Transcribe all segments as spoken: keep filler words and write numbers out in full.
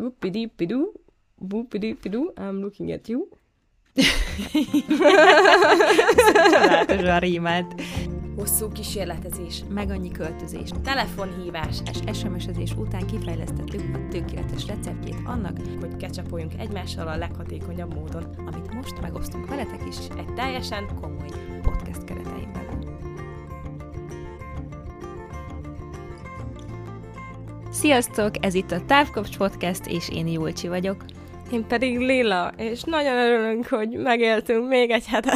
Whoopidi-pidu, whoopidi-pidu, I'm looking at you. Csodálatos a rímát. Hosszú kísérletezés, Meg annyi költözés. telefonhívás, És es em es-ezés után kifejlesztettük a tökéletes receptjét annak, hogy kecsapoljunk egymással a leghatékonyabb módon. amit most megosztunk veletek is Egy teljesen komoly podcast keretein belül. Sziasztok! Ez itt a Távkapcs Podcast, és én Julcsi vagyok. Én pedig Lilla, és nagyon örülünk, hogy megéltünk még egy hetet.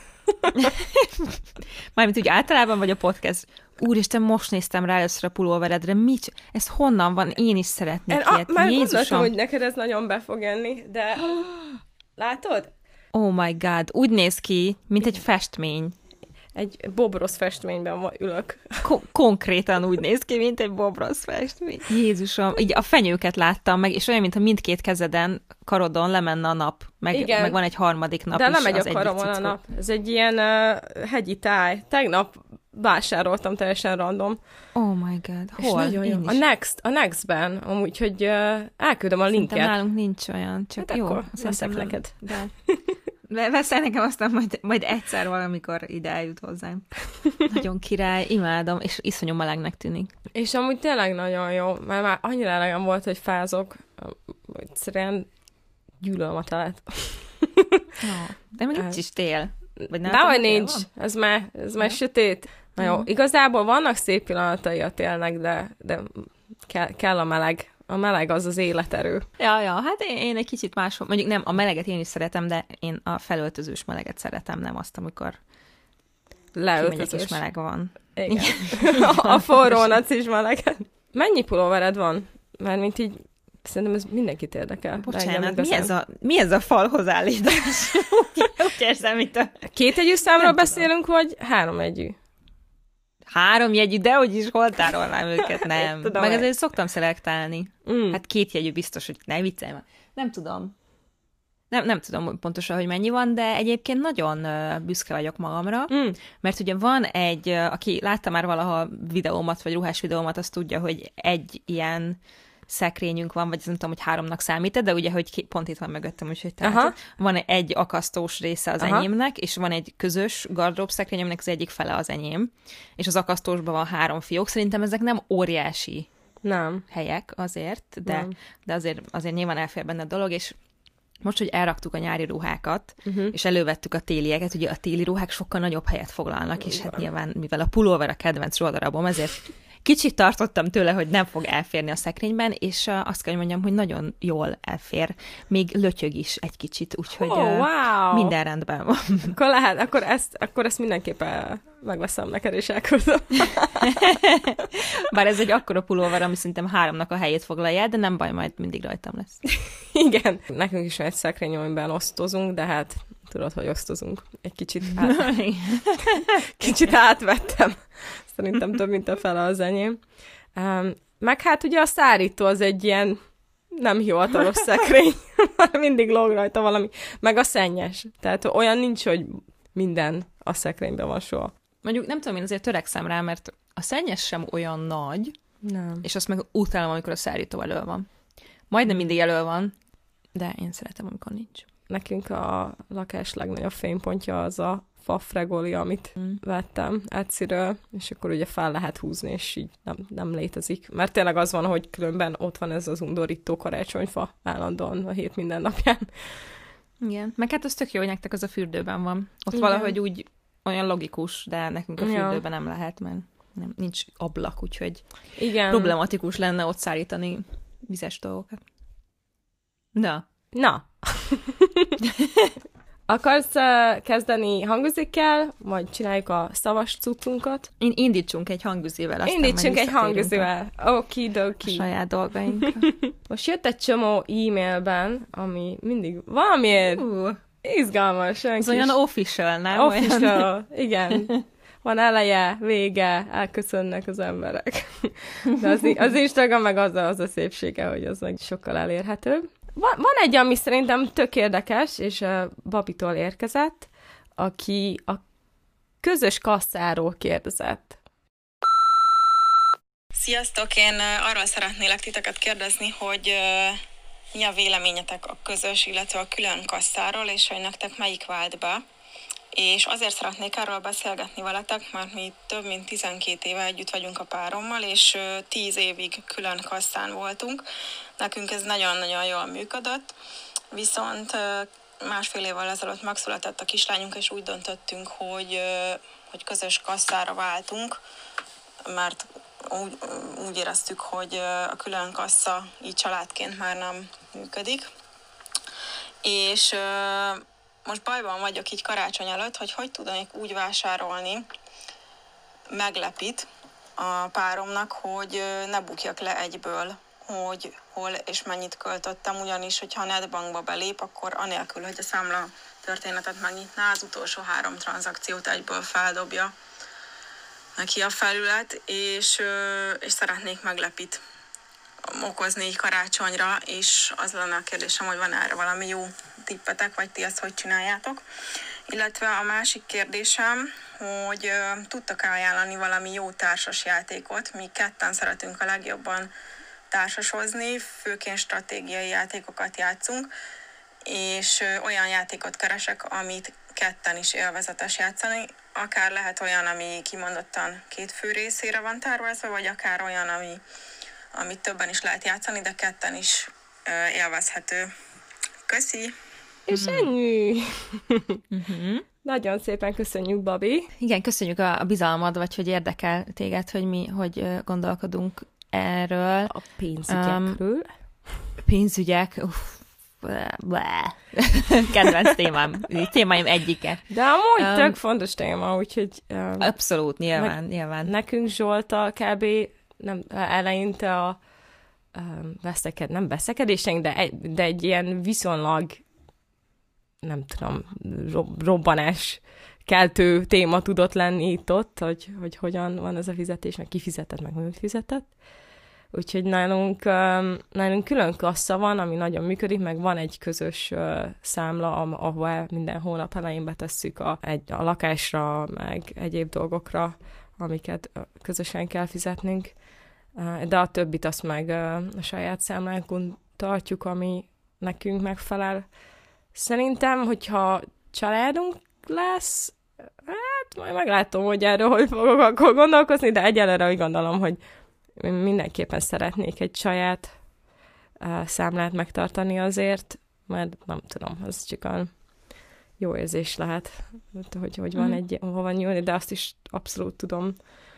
Mármint úgy általában vagy a podcast. Úristen, most néztem rá először a pulóveredre. Mit? Ez honnan van? Én is szeretnék Én ilyet. a, már Jézusom! gondoltam, hogy neked ez nagyon be fog enni, de látod? Oh my god, úgy néz ki, mint egy festmény. Egy bobrosz festményben ma ülök. Ko- konkrétan úgy néz ki, mint egy bobrosz festmény. Jézusom, így a fenyőket láttam meg, és olyan, mintha mindkét kezeden, karodon lemenne a nap. Meg, meg van egy harmadik nap de is. nem megy az a karomon a nap. Ez egy ilyen uh, hegyi táj. Tegnap vásároltam teljesen random. Oh my god, És hol? nagyon jó. A Next, a Nextben, amúgy, hogy uh, elküldöm a linket. Szerintem nálunk nincs olyan, csak hát jó. akkor Szerintem veszek nem. neked. De... Veszel nekem, aztán majd, majd egyszer valamikor ide eljut hozzám. Nagyon király, imádom, és iszonyú melegnek tűnik. És amúgy tényleg nagyon jó, mert már annyira elegem volt, hogy fázok, hogy egyszerűen gyűlölöm a telet. Oh, de még nincs is tél. Vagy De hogy nincs, ez már, ez már sötét. Na jó, igazából vannak szép pillanatai a télnek, de, de kell, kell a meleg. A meleg az az életerő. Ja, ja, hát én, én egy kicsit máshol, mondjuk nem, a meleget én is szeretem, de én a felöltözős meleget szeretem, nem azt, amikor leöltözős is meleg van. Igen. A forró nacis meleg. Mennyi pulóvered van? Mert mint így, szerintem ez mindenkit érdekel. Bocsánat, mi ez, a, mi ez a falhoz állítás? Úgy érzem, mint a... Kétjegyű számról beszélünk, vagy háromjegyű? Háromjegyű, de hogy is hol tárolnám őket, nem. Tudom, meg azért szoktam szelektálni. Mm. Hát kétjegyű biztos, hogy ne viccelj már. Nem tudom. Nem, nem tudom pontosan, hogy mennyi van, de egyébként nagyon uh, büszke vagyok magamra, mm. mert ugye van egy, uh, aki látta már valaha videómat, vagy ruhás videómat, azt tudja, hogy egy ilyen szekrényünk van, vagy nem tudom, hogy háromnak számít, de ugye, hogy pont itt van mögöttem, úgyhogy tehát van egy akasztós része az Aha. enyémnek, és van egy közös gardrób szekrény, aminek az egyik fele az enyém, és az akasztósban van három fiók. Szerintem ezek nem óriási nem. helyek azért, de, nem. de azért, azért nyilván elfér benne a dolog, és most, hogy elraktuk a nyári ruhákat, uh-huh. és elővettük a télieket, ugye a téli ruhák sokkal nagyobb helyet foglalnak, és hát nyilván, mivel a pulóver a kedvenc ruhadarabom, ezért kicsit tartottam tőle, hogy nem fog elférni a szekrényben, és uh, azt kell, hogy mondjam, hogy nagyon jól elfér. Még lötyög is egy kicsit, úgyhogy oh, uh, wow. minden rendben van. Akkor lehet, akkor ezt, akkor ezt mindenképpen megveszem neked, és elküldöm. Bár ez egy akkora pulóver, ami szerintem háromnak a helyét foglalja el, de nem baj, majd mindig rajtam lesz. Igen. Nekünk is van egy szekrény, amiben osztozunk, de hát tudod, hogy osztozunk. Egy kicsit át... kicsit átvettem. Szerintem több, mint a fele az enyém. Um, meg hát ugye a szárító az egy ilyen nem hivatalos szekrény. Mindig lóg rajta valami. Meg a szennyes. Tehát olyan nincs, hogy minden a szekrényben van soha. Mondjuk nem tudom, én azért törekszem rá, mert a szennyes sem olyan nagy, nem. És azt meg utálom, amikor a szárító elő van. Majdnem mindig elő van, de én szeretem, amikor nincs. Nekünk a lakás legnagyobb fénypontja az a fa fregoli, amit mm. vettem Etsy-ről, és akkor ugye fel lehet húzni, és így nem, nem létezik. Mert tényleg az van, hogy különben ott van ez az undorító karácsonyfa állandóan a hét minden napján. Igen, meg hát az tök jó, hogy nektek az a fürdőben van. Ott Igen. valahogy úgy olyan logikus, de nekünk a fürdőben ja. nem lehet, mert nem, nincs ablak, úgyhogy Igen. problematikus lenne ott szállítani vizes dolgokat. Na. Na. Akarsz uh, kezdeni hangüzikkel, vagy csináljuk a szavas cuccunkat? In- indítsunk egy hangüzivel. Indítsunk egy hangüzivel. Okidoki. A saját dolgainkra. Most jött egy csomó e-mailben, ami mindig valamiért uh, izgalmas. Az olyan official, nem? Official, igen. Van eleje, vége, elköszönnek az emberek. De az, az Instagram meg az a, az a szépsége, hogy az meg sokkal elérhetőbb. Van, van egy, ami szerintem tök érdekes, és uh, Babitól érkezett, aki a közös kasszáról kérdezett. Sziasztok! Én uh, arról szeretnélek titeket kérdezni, hogy uh, mi a véleményetek a közös, illetve a külön kasszáról, és hogy nektek melyik vált be. És azért szeretnék erről beszélgetni veletek, mert mi több mint tizenkét éve együtt vagyunk a párommal, és tíz évig külön kasszán voltunk. Nekünk ez nagyon-nagyon jól működött, viszont másfél évvel ezelőtt megszületett a kislányunk, és úgy döntöttünk, hogy, hogy közös kasszára váltunk, mert úgy, úgy éreztük, hogy a külön kassa így családként már nem működik. És most bajban vagyok így karácsony előtt, hogy hogy tudnék úgy vásárolni meglepit a páromnak, hogy ne bukjak le egyből, hogy hol és mennyit költöttem, ugyanis, hogyha a netbankba belép, akkor anélkül, hogy a számla történetet megnyitná, az utolsó három tranzakciót egyből feldobja neki a felület, és, és szeretnék meglepit okozni így karácsonyra, és az lenne a kérdésem, hogy van erre valami jó tippetek, vagy ti ezt hogy csináljátok. Illetve a másik kérdésem, hogy uh, tudtak ajánlani valami jó társas játékot, mi ketten szeretünk a legjobban társasozni, főként stratégiai játékokat játszunk, és uh, olyan játékot keresek, amit ketten is élvezetes játszani, akár lehet olyan, ami kimondottan két fő részére van tervezve, vagy akár olyan, ami amit többen is lehet játszani, de ketten is uh, élvezhető. Köszi! És ennyi! Uh-huh. Nagyon szépen köszönjük, Babi! Igen, köszönjük a, a bizalmad, vagy hogy érdekel téged, hogy mi hogy uh, gondolkodunk erről. A pénzügyekről. Um, pénzügyek, uff, bleh. Kedvenc témám, témáim egyike. De amúgy um, tök fontos téma, úgyhogy... Um, abszolút, nyilván, ne, nyilván. Nekünk Zsolta kb. Nem, eleinte a um, veszeked, nem veszekedéseink, de egy, de egy ilyen viszonylag, nem tudom, rob, robbanás keltő téma tudott lenni itt ott, hogy, hogy hogyan van ez a fizetés, meg ki fizetett, meg mi fizetett. Úgyhogy nálunk, um, nálunk külön kassa van, ami nagyon működik, meg van egy közös uh, számla, ahol minden hónap elején betesszük a, egy, a lakásra, meg egyéb dolgokra, amiket közösen kell fizetnünk, de a többit azt meg a saját számlánkon tartjuk, ami nekünk megfelel. Szerintem, hogyha családunk lesz, hát majd meglátom, hogy erről hogy fogok akkor gondolkozni, de egyelőre úgy gondolom, hogy mindenképpen szeretnék egy saját számlát megtartani azért, mert nem tudom, az csak a jó érzés lehet, hogy, hogy van egy hova nyúlni, de azt is abszolút tudom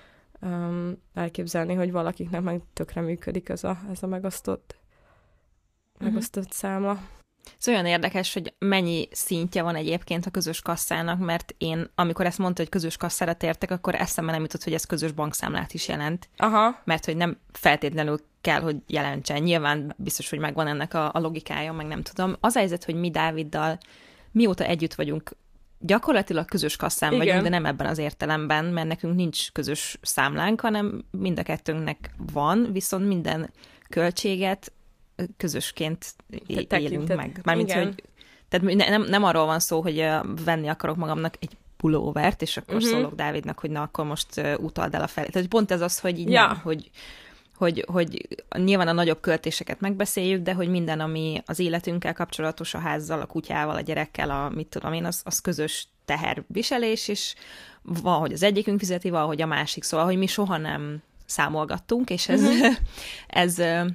um, elképzelni, hogy valakiknek meg tökre működik ez a, ez a megosztott, megosztott uh-huh. számla. Ez olyan érdekes, hogy mennyi szintje van egyébként a közös kasszának, mert én, amikor ezt mondta, hogy közös kasszára tértek, akkor eszembe nem jutott, hogy ez közös bankszámlát is jelent. Aha. Mert hogy nem feltétlenül kell, hogy jelentsen. Nyilván biztos, hogy megvan ennek a, a logikája, meg nem tudom. Az a helyzet, hogy mi Dáviddal mióta együtt vagyunk, gyakorlatilag közös kasszán Igen. vagyunk, de nem ebben az értelemben, mert nekünk nincs közös számlánk, hanem mind a kettőnknek van, viszont minden költséget közösként é- élünk meg. Mármint, hogy, tehát nem, nem arról van szó, hogy venni akarok magamnak egy pulóvert, és akkor uh-huh. szólok Dávidnak, hogy na, akkor most utald el a felé. Tehát pont ez az, hogy így ja. nem, hogy Hogy, hogy nyilván a nagyobb költéseket megbeszéljük, de hogy minden, ami az életünkkel kapcsolatos, a házzal, a kutyával, a gyerekkel, a mit tudom én, az, az közös teherviselés, és valahogy az egyikünk fizeti, valahogy a másik. Szóval, hogy mi soha nem számolgattunk, és ez, uh-huh. ez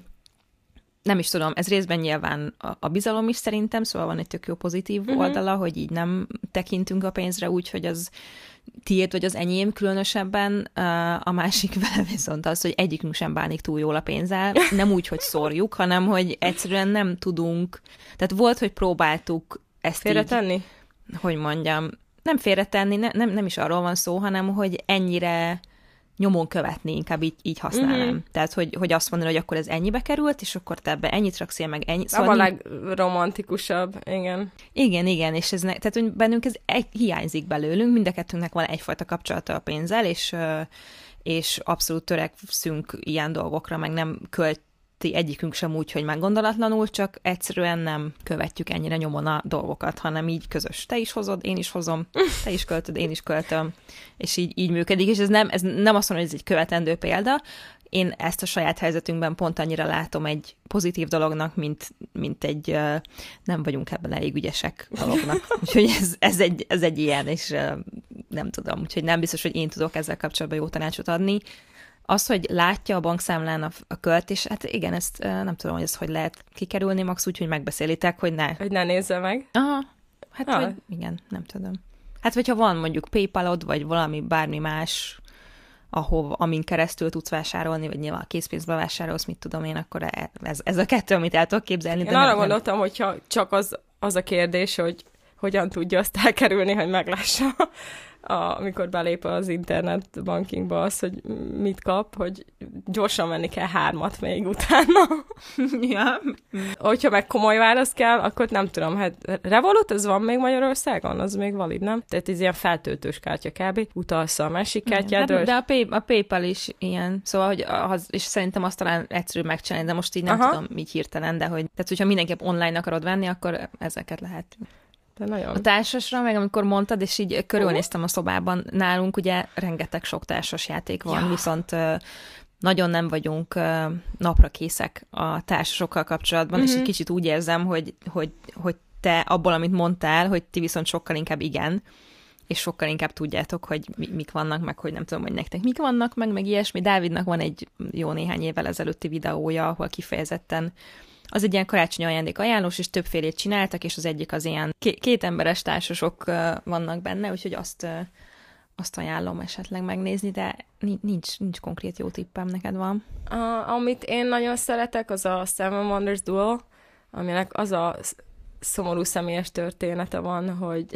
nem is tudom, ez részben nyilván a, a bizalom is szerintem, szóval van egy tök jó pozitív uh-huh. oldala, hogy így nem tekintünk a pénzre úgy, hogy az tiéd vagy az enyém különösebben, a másik vele viszont az, hogy egyikünk sem bánik túl jól a pénzzel, nem úgy, hogy szórjuk, hanem hogy egyszerűen nem tudunk, tehát volt, hogy próbáltuk ezt félretenni? Így, hogy mondjam, nem félretenni, ne, nem, nem is arról van szó, hanem hogy ennyire nyomon követni, inkább így, így használnám. Mm-hmm. Tehát, hogy, hogy azt mondani, hogy akkor ez ennyibe került, és akkor te ebbe ennyit rakszél, meg ennyit. Szóval a legromantikusabb, igen. Igen, igen, és ez ne, tehát, hogy bennünk ez egy, hiányzik belőlünk, mind a kettőnknek van egyfajta kapcsolata a pénzzel, és, és abszolút törekszünk ilyen dolgokra, meg nem költi egyikünk sem úgy, hogy meggondolatlanul, csak egyszerűen nem követjük ennyire nyomon a dolgokat, hanem így közös. Te is hozod, én is hozom, te is költöd, én is költöm, és így, így működik, és ez nem, ez nem azt mondom, hogy ez egy követendő példa. én ezt a saját helyzetünkben pont annyira látom egy pozitív dolognak, mint, mint egy uh, nem vagyunk ebben elég ügyesek dolognak. Úgyhogy ez, ez, egy, ez egy ilyen, és uh, nem tudom. Úgyhogy nem biztos, hogy én tudok ezzel kapcsolatban jó tanácsot adni. Az, hogy látja a bankszámlán a, a költés, hát igen, ezt uh, nem tudom, hogy ezt hogy lehet kikerülni, max úgy, hogy megbeszélitek, hogy ne. Hogy ne nézze meg. Aha, hát ah. vagy, igen, nem tudom. Hát, hogyha van mondjuk PayPalod, vagy valami bármi más, ahol, amin keresztül tudsz vásárolni, vagy nyilván a készpénzbe vásárolsz, mit tudom én, akkor ez, ez a kettő, amit el tudok képzelni. Én de arra nem, gondoltam, hogyha csak az, az a kérdés, hogy hogyan tudja azt elkerülni, hogy meglássa, a, amikor belép az internet bankingba az, hogy mit kap, hogy gyorsan menni kell hármat még utána. Ja. Hogyha meg komoly válasz kell, akkor nem tudom, hát Revolut, ez van még Magyarországon? Az még valid, nem? Tehát ez ilyen feltöltős kártya kb. Utalsz a másik kártyádról. Hát, de a, pay, a PayPal is ilyen, szóval, hogy az, és szerintem azt talán egyszerű megcsinálni, de most így nem Aha. tudom így hirtelen, de hogy, tehát hogyha mindenképp online akarod venni, akkor ezeket lehet. De nagyon. A társasra, meg amikor mondtad, és így körülnéztem a szobában, nálunk ugye rengeteg sok társas játék van, ja. viszont uh, nagyon nem vagyunk uh, napra készek a társasokkal kapcsolatban, uh-huh. és egy kicsit úgy érzem, hogy, hogy, hogy te abból, amit mondtál, hogy ti viszont sokkal inkább igen, és sokkal inkább tudjátok, hogy mi, mik vannak, meg hogy nem tudom, hogy nektek mik vannak, meg, meg ilyesmi. Dávidnak van egy jó néhány évvel ezelőtti videója, ahol kifejezetten az egy ilyen karácsonyi ajándék ajánlós, és többfélét csináltak, és az egyik az ilyen ké- két emberes társasok uh, vannak benne, úgyhogy azt, uh, azt ajánlom esetleg megnézni, de nincs, nincs konkrét jó tippem, neked van? A, amit én nagyon szeretek, az a Seven Wonders Duel, aminek az a szomorú személyes története van, hogy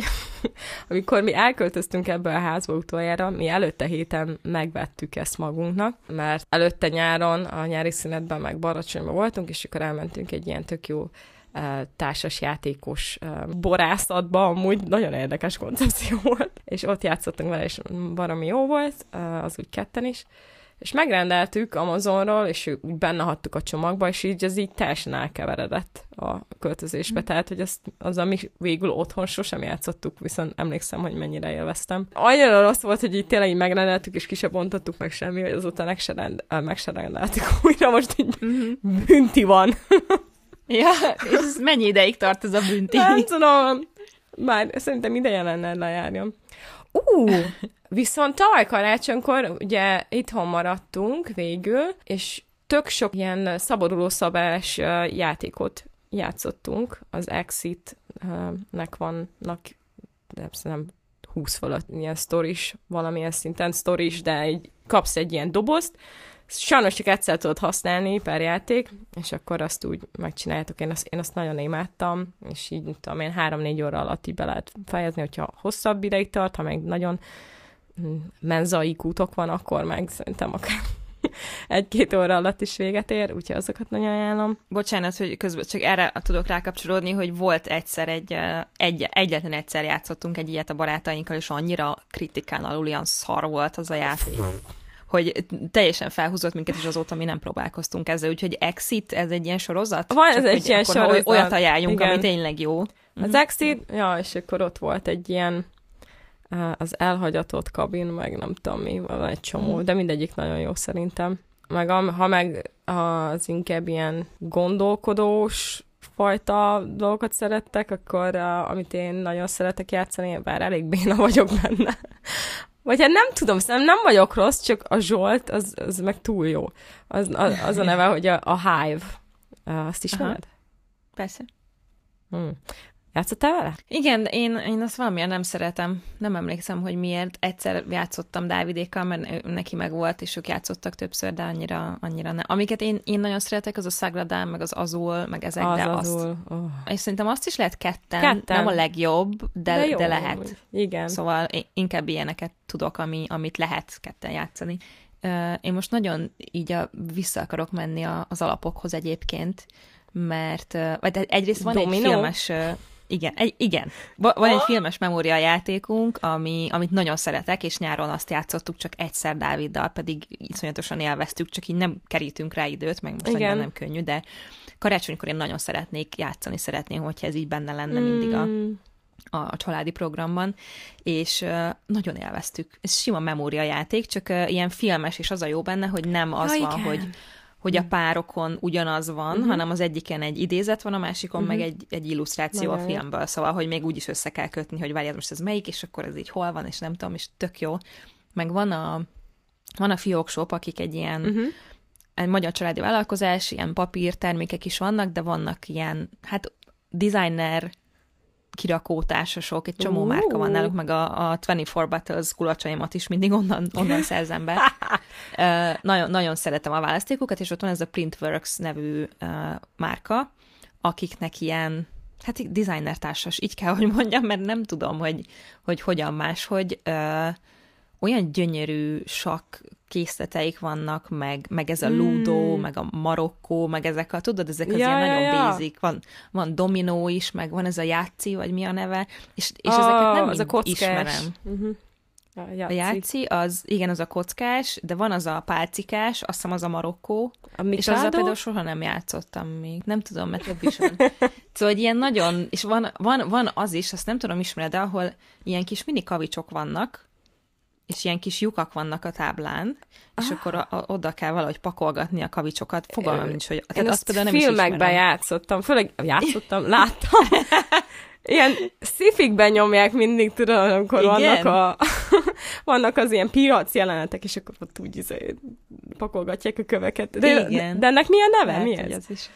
amikor mi elköltöztünk ebbe a házba utoljára, mi előtte héten megvettük ezt magunknak, mert előtte nyáron, a nyári szünetben meg Baracsonyban voltunk, és akkor elmentünk egy ilyen tök jó uh, társasjátékos uh, borászatba, amúgy nagyon érdekes koncepció volt, és ott játszottunk vele, és baromi jó volt, uh, az úgy ketten is, és megrendeltük Amazonról, és úgy benne hagytuk a csomagba, és így az így teljesen elkeveredett a költözésbe. Mm. Tehát, hogy azt, az, ami végül otthon sosem játszottuk, viszont emlékszem, hogy mennyire élveztem. Annyira rossz volt, hogy így tényleg így megrendeltük, és ki se bontottuk meg semmi, hogy azóta meg se, rend, meg se rendeltük újra, most így mm-hmm. bünti van. Ja, és ez mennyi ideig tart ez a bünti? Nem tudom, már szerintem ideje lenne lejárjon. Ú, uh, viszont tavaly karácsonykor ugye itthon maradtunk végül, és tök sok ilyen szabaduló szabás uh, játékot játszottunk. Az Exit-nek vannak, nem húsz fölött ilyen sztoris, valamilyen szinten sztoris, de így kapsz egy ilyen dobozt, sajnos csak egyszer tudod használni per játék, és akkor azt úgy megcsináljátok. Én azt, én azt nagyon imádtam, és így tudom én három-négy óra alatt így be lehet fejezni, hogyha hosszabb ideig tart, ha meg nagyon menzai útok van, akkor meg szerintem akár egy-két óra alatt is véget ér, úgyhogy azokat nagyon ajánlom. Bocsánat, hogy közben csak erre tudok rákapcsolódni, hogy volt egyszer egy, egy egyetlen egyszer játszottunk egy ilyet a barátainkkal, és annyira kritikán alul ilyen szar volt az a játék, hogy teljesen felhúzott minket, és azóta mi nem próbálkoztunk ezzel. Úgyhogy Exit, ez egy ilyen sorozat? Van, ez egy ilyen sorozat. Olyat ajánljunk, igen, ami tényleg jó. Az Exit, ja, és akkor ott volt egy ilyen az elhagyatott kabin, meg nem tudom mi, van egy csomó, de mindegyik nagyon jó szerintem. Meg ha meg az inkább ilyen gondolkodós fajta dolgokat szerettek, akkor amit én nagyon szeretek játszani, bár elég béna vagyok benne. Vagy hát nem tudom, szerintem nem vagyok rossz, csak a Zsolt, az, az meg túl jó. Az, az, az a neve, hogy a, a Hive. Azt ismered? Persze. Hmm. Játszottál vele? Igen, én, én azt valamilyen nem szeretem. Nem emlékszem, hogy miért. Egyszer játszottam Dávidékkal, mert neki meg volt, és ők játszottak többször, de annyira, annyira nem. Amiket én, én nagyon szeretek, az a Sagradán, meg az Azul, meg ezek, az de Azul. azt... Oh. És szerintem azt is lehet ketten. ketten. Nem a legjobb, de, de, de lehet. Igen. Szóval inkább ilyeneket tudok, ami, amit lehet ketten játszani. Én most nagyon így a, vissza akarok menni a, az alapokhoz egyébként, mert vagy egyrészt van Domino? Egy filmes... Igen, egy, igen. Van oh. egy filmes memória játékunk, ami, amit nagyon szeretek, és nyáron azt játszottuk csak egyszer Dáviddal, pedig iszonyatosan élveztük, csak így nem kerítünk rá időt, meg most nem könnyű, de karácsonykor én nagyon szeretnék játszani, szeretném, hogyha ez így benne lenne mm. mindig a... a családi programban, és uh, nagyon élveztük. Ez sima memóriajáték, csak uh, ilyen filmes, és az a jó benne, hogy nem az ja, van, igen. hogy hogy a párokon ugyanaz van, uh-huh. hanem az egyiken egy idézet van, a másikon uh-huh. meg egy, egy illusztráció Nagyon a filmből, szóval, hogy még úgy is össze kell kötni, hogy várjál, most ez melyik, és akkor ez így hol van, és nem tudom, és tök jó. Meg van a, van a fiókshop, akik egy ilyen uh-huh. egy magyar családi vállalkozás, ilyen papírtermékek is vannak, de vannak ilyen, hát designer kirakótársasok, egy csomó uh. márka van náluk, meg a, a huszonnégy Battles kulacsaimat is mindig onnan, onnan szerzem be. uh, nagyon, nagyon szeretem a választékokat, és ott van ez a Printworks nevű uh, márka, akiknek ilyen, hát designer társas, így kell, hogy mondjam, mert nem tudom, hogy, hogy hogyan máshogy uh, olyan gyönyörű sakk készleteik vannak, meg, meg ez a Ludo, mm. meg a Marokkó, meg ezek a, tudod, ezek az ja, ilyen ja, nagyon ja. basic, van, van dominó is, meg van ez a játszi, vagy mi a neve, és, és oh, ezeket nem az a ismerem. Uh-huh. A játszi. a játszi, az, igen, az a kockás, de van az a pálcikás, azt hiszem az a Marokkó, a és azzal például soha nem játszottam még, nem tudom, mert több is van. Szóval ilyen nagyon, és van, van, van az is, azt nem tudom ismered, de ahol ilyen kis mini kavicsok vannak, és ilyen kis lyukak vannak a táblán, és ah. akkor a, a, oda kell valahogy pakolgatni a kavicsokat. Fogalmam nincs, hogy... Én azt például nem filmekben játszottam, főleg játszottam, láttam. Ilyen sci-fikben nyomják mindig, tudod, amikor vannak, a, vannak az ilyen piac jelenetek, és akkor ott úgy izé, pakolgatják a köveket. De, de ennek milyen neve? Lehet, mi ez? ez is.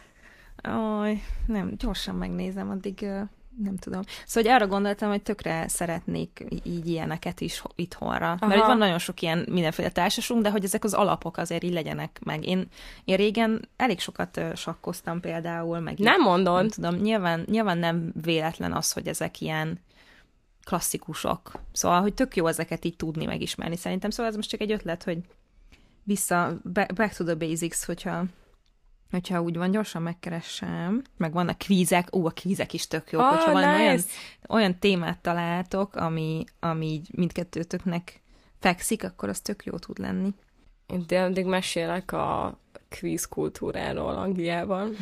Aj, nem, gyorsan megnézem, addig... Uh... nem tudom. Szóval arra gondoltam, hogy tökre szeretnék így ilyeneket is itthonra. Aha. Mert van nagyon sok ilyen mindenféle társasunk, de hogy ezek az alapok azért így legyenek meg. Én, én régen elég sokat sakkoztam például, meg nem így, mondod. Nem tudom, nyilván, nyilván nem véletlen az, hogy ezek ilyen klasszikusok. Szóval, hogy tök jó ezeket így tudni, megismerni szerintem. Szóval ez most csak egy ötlet, hogy vissza, back to the basics, hogyha hogyha úgy van, gyorsan megkeressem, meg vannak kvízek, ó, a kvízek is tök jók, oh, hogyha valami nice. olyan, olyan témát találtok, ami, ami így mindkettőtöknek fekszik, akkor az tök jó tud lenni. Én addig mesélek a kvíz kultúráról Angliában.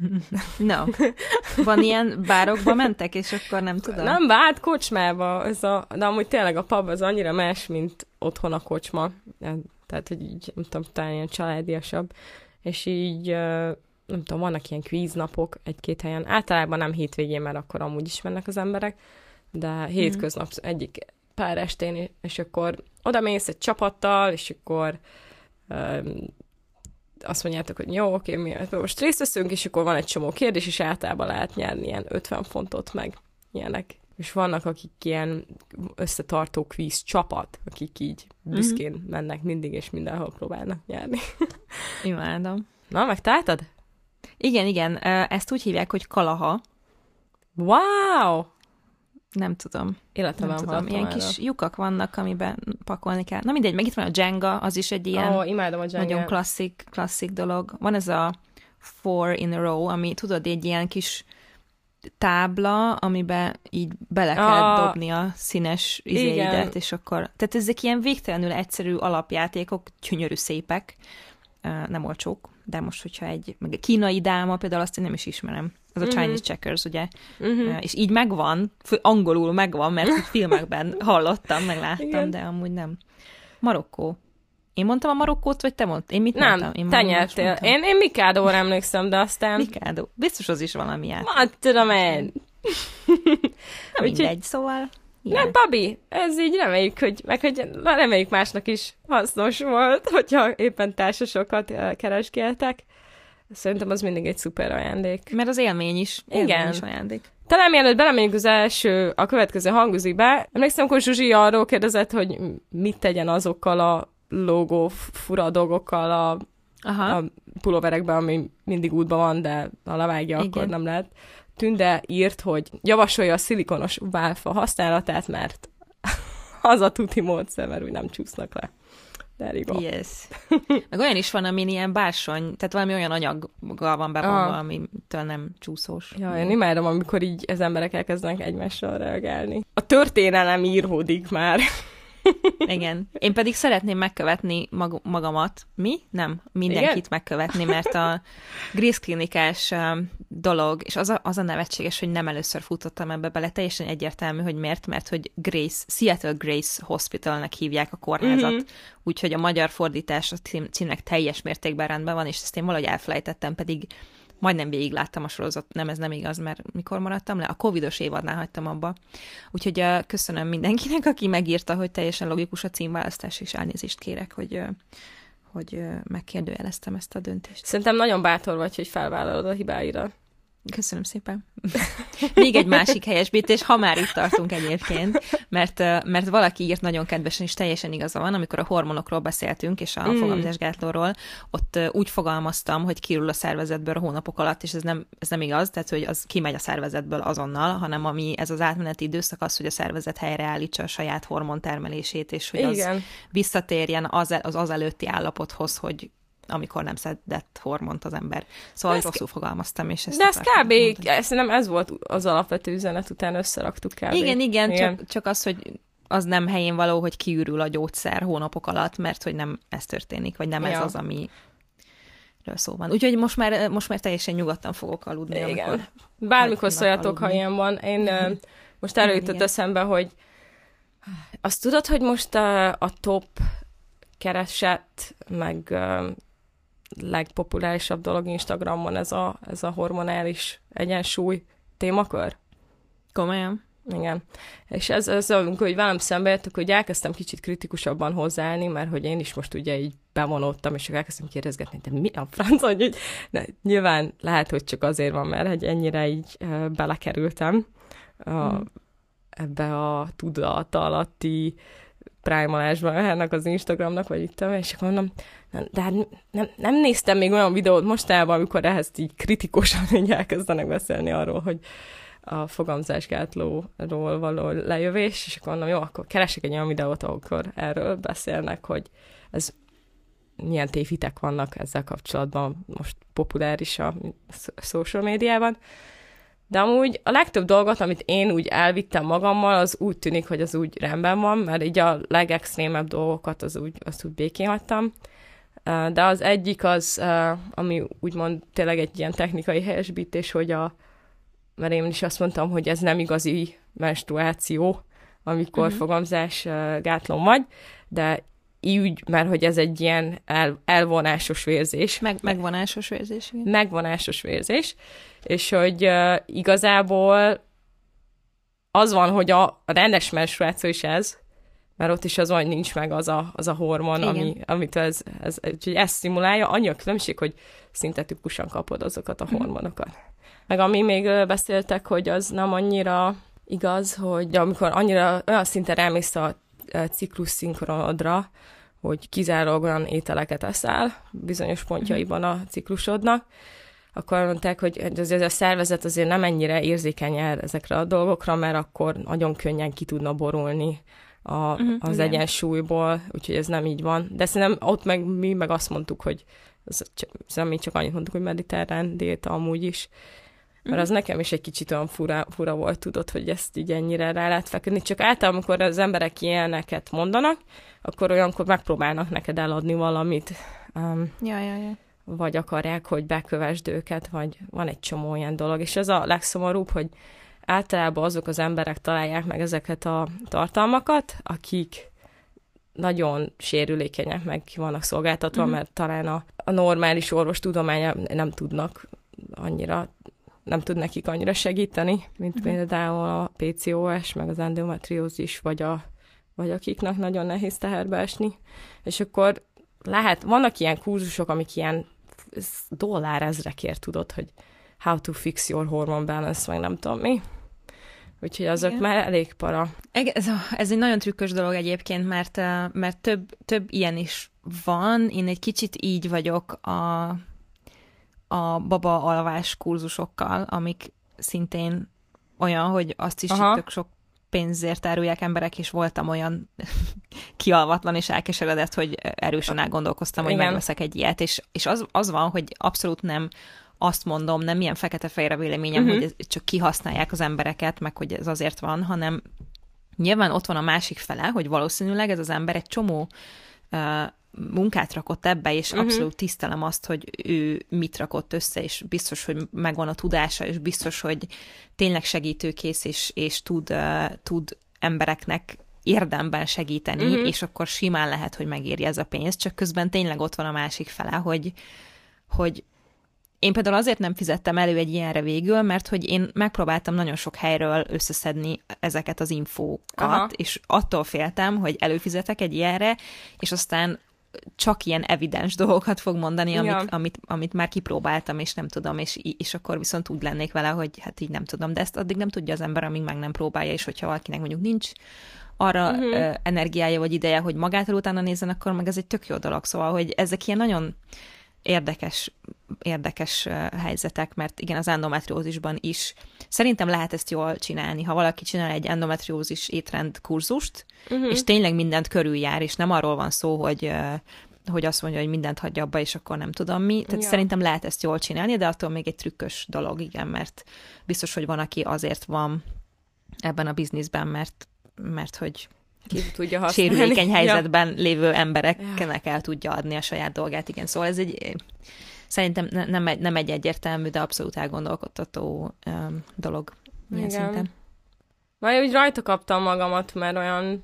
No. Van ilyen bárokba mentek, és akkor nem tudom? Nem, bár kocsmába, ez a, de amúgy tényleg a pub az annyira más, mint otthon a kocsma. Tehát, hogy így, nem tudom, talán ilyen családiasabb. És így, nem tudom, vannak ilyen kvíznapok egy-két helyen. Általában nem hétvégén, mert akkor amúgy is mennek az emberek, de hétköznap mm. egyik pár estén, és akkor oda mész egy csapattal, és akkor um, azt mondjátok, hogy jó, oké, mi most részt veszünk, és akkor van egy csomó kérdés, és általában lehet nyerni ilyen ötven fontot, meg ilyenek. És vannak, akik ilyen összetartó kvíz csapat, akik így büszkén mm-hmm. mennek mindig, és mindenhol próbálnak nyerni. Imádom. Na, megtaláltad? Igen, igen. Ezt úgy hívják, hogy kalaha. Wow! Nem tudom. Életemben nem tudom. Ilyen kis lyukak vannak, amiben pakolni kell. Na mindegy, meg itt van a Jenga, az is egy ilyen oh, imádom a nagyon klasszik, klasszik dolog. Van ez a four in a row, ami tudod, egy ilyen kis tábla, amiben így bele kell ah, dobni a színes izéidet, és akkor... Tehát ezek ilyen végtelenül egyszerű alapjátékok, gyönyörű szépek, nem olcsók, de most, hogyha egy meg a kínai dáma, például azt én nem is ismerem. Az a Chinese uh-huh. checkers, ugye? Uh-huh. És így megvan, angolul megvan, mert filmekben hallottam, meg láttam, igen. De amúgy nem. Marokkó. Én mondtam a Marokkót, vagy te mondtad? Én mit nem, mondtam? Nem, te nyertél. Én, én Mikádóra emlékszem, de aztán... Mikádó. Biztos az is valami játék. Ma tudom én. Na mindegy, szóval... Igen. Nem, Babi, ez így reméljük, hogy, meg hogy reméljük másnak is hasznos volt, hogyha éppen társasokat keresgéltek. Szerintem az mindig egy szuper ajándék. Mert az élmény is. Élmény igen. is ajándék. Talán mielőtt belemegyünk az első, a következő hangüzikbe, emlékszem, amikor Zsuzsi arról kérdezett, hogy mit tegyen azokkal a logó fura dolgokkal a, a pulóverekben, ami mindig útban van, de ha levágja, igen. akkor nem lehet. Tünde írt, hogy javasolja a szilikonos válfa használatát, mert az a tuti módszer, mert úgy nem csúsznak le. There you go. Yes. Meg olyan is van, amin ilyen bársony, tehát valami olyan anyaggal van bevonva, ah. amitől nem csúszós. Ja, én imádom, amikor így az emberek elkezdenek egymással reagálni. A történelem íródik már. Igen. Én pedig szeretném megkövetni mag- magamat. Mi? Nem. Mindenkit Igen? megkövetni, mert a Grace klinikás dolog, és az a, az a nevetséges, hogy nem először futottam ebbe bele, teljesen egyértelmű, hogy miért, mert hogy Grace, Seattle Grace Hospitalnek hívják a kórházat, mm-hmm. úgyhogy a magyar fordítás a cím, címnek teljes mértékben rendben van, és ezt én valahogy elfelejtettem, pedig majdnem végig láttam a sorozat, nem, ez nem igaz, mert mikor maradtam le? A covidos évadnál hagytam abba. Úgyhogy uh, köszönöm mindenkinek, aki megírta, hogy teljesen logikus a címválasztás, és elnézést kérek, hogy, uh, hogy uh, megkérdőjeleztem ezt a döntést. Szerintem nagyon bátor vagy, hogy felvállalod a hibáira. Köszönöm szépen. Még egy másik helyesbítés, ha már itt tartunk egyébként, mert, mert valaki írt nagyon kedvesen, és teljesen igaza van, amikor a hormonokról beszéltünk, és a mm. fogamzásgátlóról, ott úgy fogalmaztam, hogy kirúl a szervezetből a hónapok alatt, és ez nem, ez nem igaz, tehát hogy az kimegy a szervezetből azonnal, hanem ami ez az átmeneti időszak az, hogy a szervezet helyreállítsa a saját hormontermelését, és hogy az Igen. visszatérjen az, az az előtti állapothoz, hogy amikor nem szedett hormont az ember. Szóval rosszul fogalmaztam, és ezt... De ez kb. Ez, nem ez volt az alapvető üzenet, után összeraktuk kb. Igen, igen, igen. Csak, csak az, hogy az nem helyén való, hogy kiürül a gyógyszer hónapok alatt, mert hogy nem ez történik, vagy nem ja. ez az, ami szó van. Úgyhogy most már, most már teljesen nyugodtan fogok aludni. Igen. Amikor Bármikor szóljatok, ha ilyen van. Én most előjutott eszembe, hogy azt tudod, hogy most a, a top keresett, meg legpopulárisabb dolog Instagramon ez a, ez a hormonális egyensúly témakör. Komolyan? Igen. És ez, ez amikor hogy velem szembe jöttök, hogy elkezdtem kicsit kritikusabban hozzáállni, mert hogy én is most ugye így bevonódtam, és elkezdtem kérdezgetni, de mi a franc, hogy így, ne, nyilván lehet, hogy csak azért van, mert hogy ennyire így uh, belekerültem a, mm. ebbe a tudata alatti primalásban ennek az Instagramnak, vagy itt, és akkor mondom, de hát nem, nem néztem még olyan videót mostában, amikor ehhez így kritikusan így elkezdenek beszélni arról, hogy a fogamzásgátlóról való lejövés, és akkor mondom, jó, akkor keresek egy olyan videót, ahol erről beszélnek, hogy ez milyen tévhitek vannak ezzel kapcsolatban, most populáris a social médiában. De amúgy a legtöbb dolgot, amit én úgy elvittem magammal, az úgy tűnik, hogy az úgy rendben van, mert így a legextrémebb dolgokat az úgy, azt úgy békén hagytam. De az egyik az, ami úgymond tényleg egy ilyen technikai helyesbítés, hogy a, mert én is azt mondtam, hogy ez nem igazi menstruáció, amikor uh-huh. fogamzás gátlón vagy, de így, mert hogy ez egy ilyen el, elvonásos vérzés. Meg, megvonásos vérzés. Igen. Megvonásos vérzés. És hogy uh, igazából az van, hogy a, a rendes menstruáció is ez, mert ott is az van, hogy nincs meg az a, az a hormon, ami, amit ez, ez, ez, ez szimulálja. Annyi a különbség, hogy szintetikusan kapod azokat a hormonokat. Mm. Meg ami még beszéltek, hogy az nem annyira igaz, hogy amikor annyira olyan szinten rámész a ciklus szinkronodra, hogy kizárólag olyan ételeket eszel bizonyos pontjaiban a ciklusodnak, akkor mondták, hogy azért a szervezet azért nem ennyire érzékeny el ezekre a dolgokra, mert akkor nagyon könnyen ki tudna borulni a, uh-huh, az igen. egyensúlyból, úgyhogy ez nem így van. De szerintem ott meg mi meg azt mondtuk, hogy szerintem mi csak annyit mondtuk, hogy mediterrán diéta amúgy is. Mert az nekem is egy kicsit olyan fura, fura volt, tudod, hogy ezt így ennyire rá lehet feküdni. Csak általában, amikor az emberek ilyeneket mondanak, akkor olyankor megpróbálnak neked eladni valamit. Um, ja, ja, ja. Vagy akarják, hogy bekövesd őket, vagy van egy csomó ilyen dolog. És ez a legszomorúbb, hogy általában azok az emberek találják meg ezeket a tartalmakat, akik nagyon sérülékenyek, meg ki vannak szolgáltatva, mm-hmm. mert talán a, a normális orvostudománya nem tudnak annyira, nem tud nekik annyira segíteni, mint mm-hmm. például a pé cé o es, meg az endometriózis, vagy, a, vagy akiknek nagyon nehéz teherbe esni. És akkor lehet, vannak ilyen kurzusok, amik ilyen dollárezrekért tudod, hogy how to fix your hormone balance, meg nem tudom mi. Úgyhogy azok igen. már elég para. Ez, ez egy nagyon trükkös dolog egyébként, mert, mert több, több ilyen is van. Én egy kicsit így vagyok a, a baba alvás kurzusokkal, amik szintén olyan, hogy azt is tök sok pénzért árulják emberek, és voltam olyan kialvatlan és elkeseredett, hogy erősen elgondolkoztam, hogy igen. megveszek egy ilyet, és, és az, az van, hogy abszolút nem azt mondom, nem ilyen fekete-fejre véleményem, uh-huh. hogy csak kihasználják az embereket, meg hogy ez azért van, hanem Nyilván ott van a másik fele, hogy valószínűleg ez az ember egy csomó uh, munkát rakott ebbe, és uh-huh. abszolút tisztelem azt, hogy ő mit rakott össze, és biztos, hogy megvan a tudása, és biztos, hogy tényleg segítőkész, és, és tud, uh, tud embereknek érdemben segíteni, uh-huh. és akkor simán lehet, hogy megéri ez a pénz, csak közben tényleg ott van a másik fele, hogy, hogy én például azért nem fizettem elő egy ilyenre végül, mert hogy én megpróbáltam nagyon sok helyről összeszedni ezeket az infókat, aha. és attól féltem, hogy előfizetek egy ilyenre, és aztán csak ilyen evidens dolgokat fog mondani, amit, ja. amit, amit már kipróbáltam, és nem tudom, és, és akkor viszont úgy lennék vele, hogy hát így nem tudom, de ezt addig nem tudja az ember, amíg meg nem próbálja, és hogyha valakinek mondjuk nincs arra uh-huh. uh, energiája vagy ideje, hogy magától utána nézzen, akkor meg ez egy tök jó dolog. Szóval, hogy ezek ilyen nagyon érdekes, érdekes uh, helyzetek, mert igen, az endometriózisban is szerintem lehet ezt jól csinálni. Ha valaki csinál egy endometriózis étrend kurzust, uh-huh. és tényleg mindent körüljár, és nem arról van szó, hogy, uh, hogy azt mondja, hogy mindent hagyja abba, és akkor nem tudom mi. Tehát ja. szerintem lehet ezt jól csinálni, de attól még egy trükkös dolog, igen, mert biztos, hogy van, aki azért van ebben a bizniszben, mert mert hogy ki tudja használni. Sérülékeny helyzetben ja. lévő embereknek ja. el tudja adni a saját dolgát. Igen, szóval ez egy, szerintem nem egy, nem egy egyértelmű, de abszolút elgondolkodtató um, dolog ilyen igen. szinten. Már úgy rajta kaptam magamat, mert olyan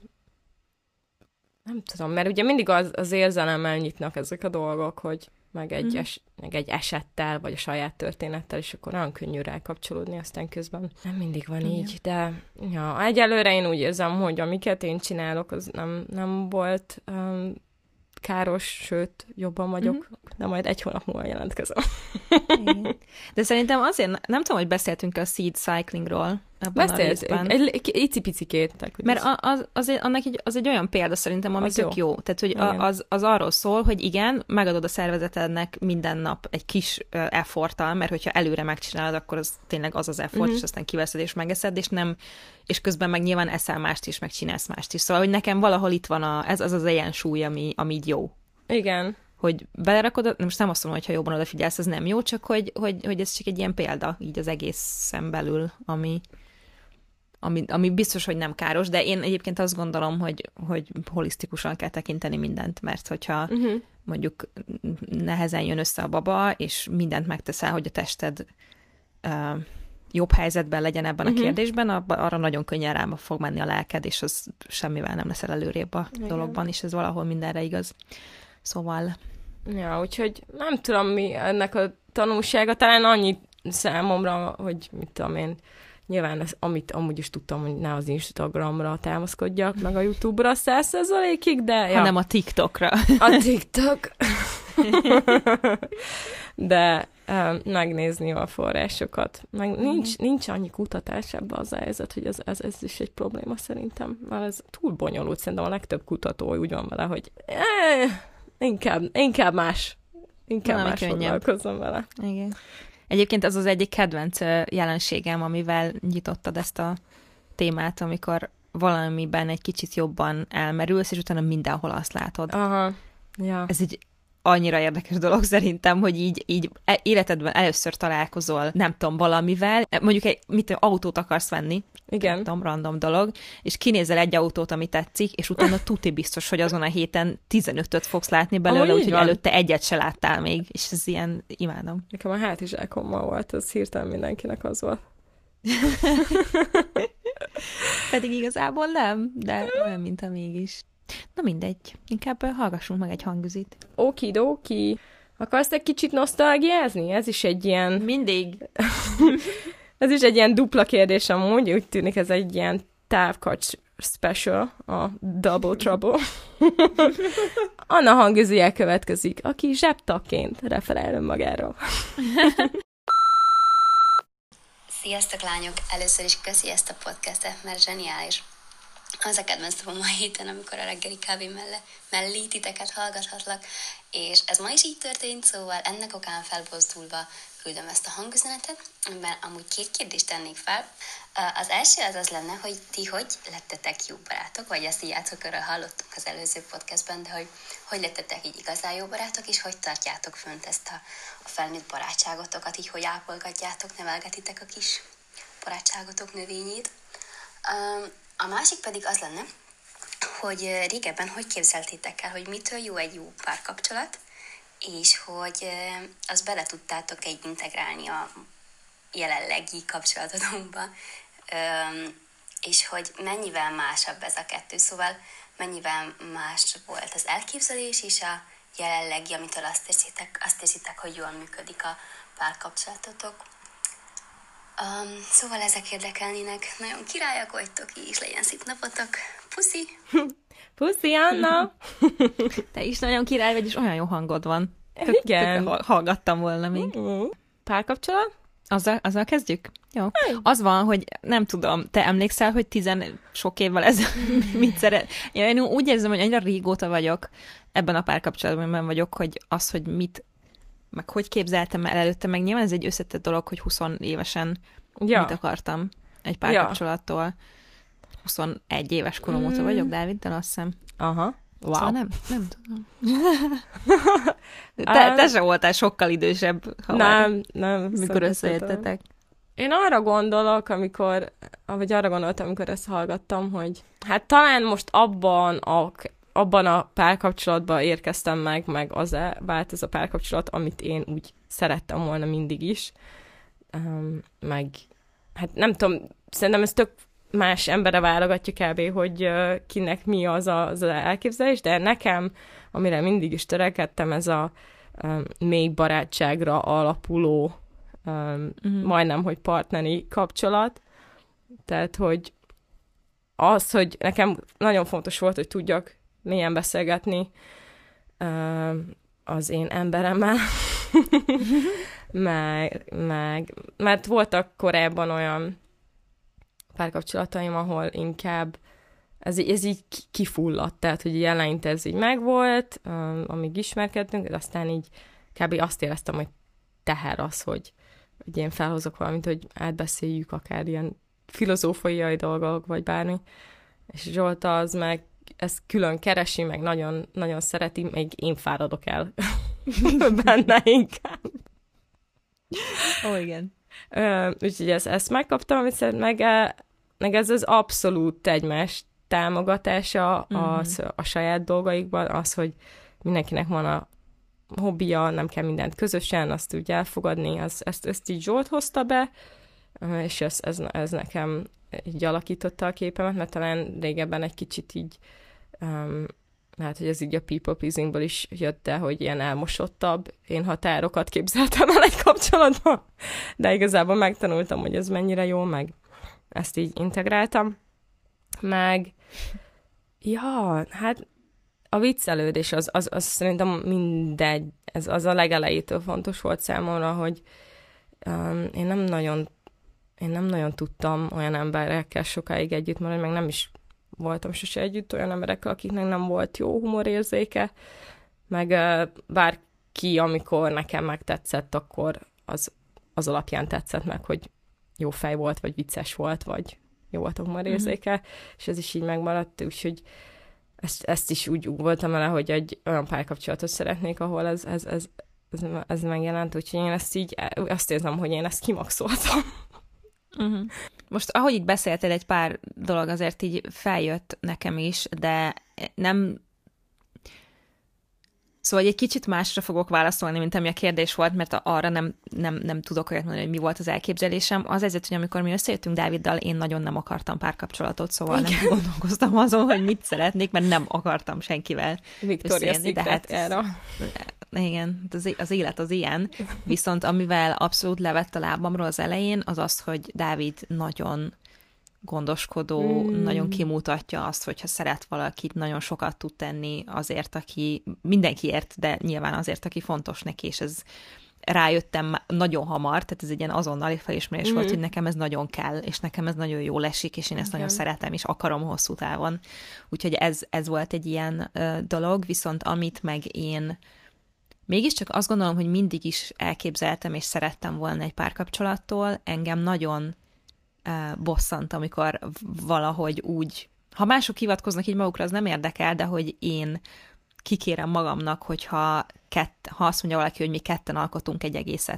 nem tudom, mert ugye mindig az, az érzelemmel nyitnak ezek a dolgok, hogy meg egy, mm. es, meg egy esettel, vagy a saját történettel, és akkor nagyon könnyű rákapcsolódni, aztán közben nem mindig van igen. így, de ja, egyelőre én úgy érzem, hogy amiket én csinálok, az nem, nem volt um, káros, sőt, jobban vagyok, mm-hmm. de majd egy hónap múlva jelentkezem. De szerintem azért, nem tudom, hogy beszéltünk a seed cyclingról ebben Beszélsz, a részben. egy, egy icipicikét. Mert az, az, egy, annak egy, az egy olyan példa szerintem, ami tök jó. jó. Tehát, hogy a, az, az arról szól, hogy igen, megadod a szervezetednek minden nap egy kis uh, efforttal, mert hogyha előre megcsinálod, akkor az tényleg az az effort, mm-hmm. és aztán kiveszed és megeszed, és nem, és közben meg nyilván eszel mást is, meg csinálsz mást is. Szóval, hogy nekem valahol itt van a, ez az az egyensúly, ami, ami így jó. Igen. Hogy belerakod, most nem azt mondom, hogy ha jobban odafigyelsz, az nem jó, csak hogy, hogy, hogy ez csak egy ilyen példa így az egészen belül, ami, ami, ami biztos, hogy nem káros, de én egyébként azt gondolom, hogy, hogy holisztikusan kell tekinteni mindent, mert hogyha uh-huh. mondjuk nehezen jön össze a baba, és mindent megteszel, hogy a tested uh, jobb helyzetben legyen ebben uh-huh. a kérdésben, abba, arra nagyon könnyen rám fog menni a lelked, és az semmivel nem leszel előrébb a igen. dologban, és ez valahol mindenre igaz. Szóval... Ja, úgyhogy nem tudom, mi ennek a tanulsága, talán annyi számomra, hogy mit tudom én, nyilván ez, amit amúgy is tudtam, hogy ne az Instagramra támaszkodjak, meg a YouTube-ra száz százalékig, de... Ja. Hanem a TikTokra. A TikTok. De um, megnézni a forrásokat. Meg nincs, nincs annyi kutatás ebben az helyzet, hogy ez, ez, ez is egy probléma szerintem. Mert ez túl bonyolult, szerintem a legtöbb kutató úgy van vele, hogy eh, inkább, inkább más. Inkább valami más könnyebb. foglalkozom vele. Igen. Egyébként az az egyik kedvenc jelenségem, amivel nyitottad ezt a témát, amikor valamiben egy kicsit jobban elmerülsz, és utána mindenhol azt látod. Aha. Ja. Ez egy annyira érdekes dolog szerintem, hogy így, így életedben először találkozol, nem tudom, valamivel, mondjuk egy mit, autót akarsz venni, igen. nem tudom, random dolog, és kinézel egy autót, ami tetszik, és utána tuti biztos, hogy azon a héten tizenötöt fogsz látni belőle, úgyhogy előtte egyet se láttál még, és ez ilyen, imádom. Nekem a hátizsákommal volt, az hirtelen mindenkinek az volt. Pedig igazából nem, de olyan, mint a mégis. Na mindegy, inkább hallgassunk meg egy hangüzit. Okidoki. Akarsz egy kicsit nosztalgiázni? Ez is egy ilyen... Mindig. Ez is egy ilyen dupla kérdés amúgy, úgy tűnik ez egy ilyen távkacs special, a Double Trouble. Anna hangüzője következik, aki zsebtagként referál önmagáról. Sziasztok lányok! Először is köszi ezt a podcastet, mert zseniális. Az a kedvenc szavam a héten, amikor a reggeli kávé mellé, mellé titeket hallgathatlak, és ez ma is így történt, szóval ennek okán felbozdulva küldöm ezt a hangüzenetet, amiben amúgy két kérdést tennék fel. Az első az az lenne, hogy ti hogy lettetek jó barátok, vagy ezt így játszókörről hallottuk az előző podcastben, de hogy hogy lettetek így igazán jó barátok, és hogy tartjátok fönt ezt a, a felnőtt barátságotokat, így hogy ápolgatjátok, nevelgetitek a kis barátságotok növényét. Um, A másik pedig az lenne, hogy régebben hogy képzeltétek el, hogy mitől jó egy jó párkapcsolat, és hogy azt bele tudtátok egy integrálni a jelenlegi kapcsolatodba, és hogy mennyivel másabb ez a kettő, szóval mennyivel más volt az elképzelés és a jelenlegi, amitől azt érzitek, azt érzitek, hogy jól működik a párkapcsolatotok. Um, szóval ezek érdekelnének. Nagyon királyak vagytok, és legyen szép napotok. Puszi! Puszi, Anna! Te is nagyon király vagy, és olyan jó hangod van. Tök, Igen. Tök hallgattam volna még. Uh-huh. Párkapcsolat? Azzal, azzal kezdjük? Jó. Az van, hogy nem tudom, te emlékszel, hogy tizen sok évvel ez mit szeret? Én úgy érzem, hogy annyira régóta vagyok ebben a párkapcsolatban vagyok, hogy az, hogy mit, meg hogy képzeltem el előtte, meg nyilván ez egy összetett dolog, hogy húsz évesen ja. mit akartam egy párkapcsolattól. Ja. huszonegy éves korom óta vagyok, Dáviddal, azt hiszem. Aha. Wow. Szóval nem, nem tudom. te, te se voltál sokkal idősebb, ha nem, nem, mikor összejöttetek. Én arra gondolok, amikor, vagy arra gondoltam, amikor ezt hallgattam, hogy hát talán most abban a, abban a párkapcsolatban érkeztem meg, meg az-e vált ez a párkapcsolat, amit én úgy szerettem volna mindig is. Um, meg, hát nem tudom, szerintem ez tök más emberre válogatja kb., hogy uh, kinek mi az, a, az elképzelés, de nekem, amire mindig is törekedtem, ez a um, mély barátságra alapuló, um, uh-huh. majdnem, hogy partneri kapcsolat. Tehát, hogy az, hogy nekem nagyon fontos volt, hogy tudjak mélyen beszélgetni um, az én emberemmel, meg, meg, mert voltak korábban olyan párkapcsolataim, ahol inkább ez, ez így kifulladt, tehát, hogy eleinte ez így megvolt, um, amíg ismerkedtünk, de aztán így kb. Azt éreztem, hogy teher az, hogy, hogy én felhozok valamit, hogy átbeszéljük akár ilyen filozófiai dolgok, vagy bármi, és Zsolta az meg ezt külön keresi, meg nagyon, nagyon szereti, még én fáradok el benne inkább. Ó, igen. Uh, úgyhogy ezt, ezt megkaptam, amit szeret, meg, meg ez az abszolút egymás támogatása mm-hmm. az, a saját dolgaikban, az, hogy mindenkinek van a hobbija, nem kell mindent közösen, azt tudja elfogadni, az, ezt, ezt így Zsolt hozta be, és ez, ez, ez nekem így alakította a képemet, mert talán régebben egy kicsit így um, hát, hogy ez így a people pleasingból is jött el, hogy ilyen elmosottabb, én határokat képzeltem el egy kapcsolatban, de igazából megtanultam, hogy ez mennyire jó, meg ezt így integráltam. Meg, ja, hát a viccelődés az, az, az szerintem mindegy, ez az a legelejétől fontos volt számomra, hogy um, én nem nagyon én nem nagyon tudtam olyan emberekkel sokáig együtt maradni, meg nem is voltam sose együtt olyan emberekkel, akiknek nem volt jó humorérzéke, meg uh, bárki, amikor nekem megtetszett, akkor az, az alapján tetszett meg, hogy jó fej volt, vagy vicces volt, vagy jó volt a humorérzéke, mm-hmm. és ez is így megmaradt, úgyhogy ezt, ezt is úgy voltam vele, hogy egy olyan párkapcsolatot szeretnék, ahol ez, ez, ez, ez, ez megjelent, úgyhogy én ezt így, azt érzem, hogy én ezt kimaxoltam. Uh-huh. Most, ahogy itt beszéltél, egy pár dolog azért így feljött nekem is, de nem... Szóval egy kicsit másra fogok válaszolni, mint ami a kérdés volt, mert arra nem, nem, nem tudok olyat mondani, hogy mi volt az elképzelésem. Az ezért, hogy amikor mi összejöttünk Dáviddal, én nagyon nem akartam párkapcsolatot, szóval igen. nem gondolkoztam azon, hogy mit szeretnék, mert nem akartam senkivel Victoria's Secret erre. Igen, az, az élet az ilyen, viszont amivel abszolút levett a lábamról az elején, az az, hogy Dávid nagyon gondoskodó, mm. nagyon kimutatja azt, hogyha szeret valakit, nagyon sokat tud tenni azért, aki mindenkiért, de nyilván azért, aki fontos neki, és ez rájöttem nagyon hamar, tehát ez egy ilyen azonnali felismerés mm. volt, hogy nekem ez nagyon kell, és nekem ez nagyon jól esik, és én ezt okay. nagyon szeretem, és akarom hosszú távon. Úgyhogy ez, ez volt egy ilyen uh, dolog, viszont amit meg én mégiscsak azt gondolom, hogy mindig is elképzeltem, és szerettem volna egy párkapcsolattól, engem nagyon uh, bosszant, amikor valahogy úgy, ha mások hivatkoznak így magukra, az nem érdekel, de hogy én kikérem magamnak, hogyha kett, ha azt mondja valaki, hogy mi ketten alkotunk egy egészet,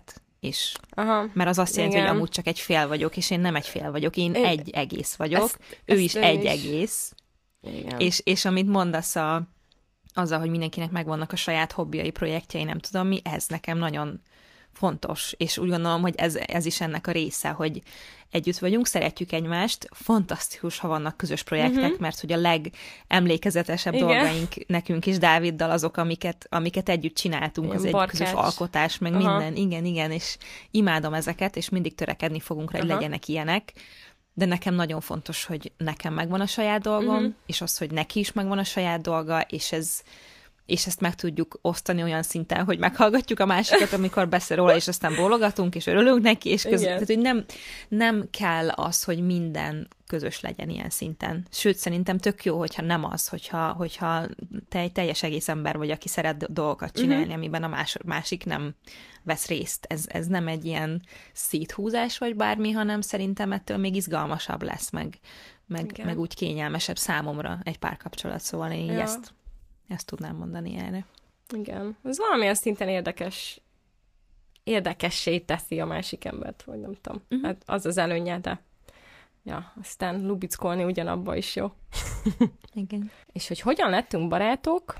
és Aha, mert az azt jelenti, igen. hogy amúgy csak egy fél vagyok, és én nem egy fél vagyok, én, én egy egész vagyok, ezt, ő ezt is egy is. egész, és, és amit mondasz a, azzal, hogy mindenkinek megvannak a saját hobbiai, projektjei, nem tudom mi, ez nekem nagyon fontos, és úgy gondolom, hogy ez, ez is ennek a része, hogy együtt vagyunk, szeretjük egymást, fantasztikus, ha vannak közös projektek, uh-huh. mert hogy a legemlékezetesebb Igen. dolgaink nekünk is Dáviddal azok, amiket, amiket együtt csináltunk, ilyen az barkács. Egy közös alkotás, meg Aha. minden, igen, igen, és imádom ezeket, és mindig törekedni fogunk rá, hogy Aha. legyenek ilyenek, de nekem nagyon fontos, hogy nekem megvan a saját dolgom, uh-huh. és az, hogy neki is megvan a saját dolga, és ez és ezt meg tudjuk osztani olyan szinten, hogy meghallgatjuk a másikat, amikor beszél róla, és aztán bólogatunk, és örülünk neki, és között, tehát, hogy nem, nem kell az, hogy minden közös legyen ilyen szinten. Sőt, szerintem tök jó, hogyha nem az, hogyha, hogyha te egy teljes egész ember vagy, aki szeret dolgokat csinálni, uh-huh. amiben a más, másik nem vesz részt. Ez, ez nem egy ilyen széthúzás vagy bármi, hanem szerintem ettől még izgalmasabb lesz, meg, meg, meg úgy kényelmesebb számomra egy párkapcsolat, szóval én így ja. ezt Ezt tudnám mondani erre. Igen. Ez valamilyen szinten érdekes, érdekessé teszi a másik embert, vagy nem tudom. Uh-huh. Hát az az előnye, de ja, aztán lubickolni ugyanabba is jó. Igen. És hogy hogyan lettünk barátok?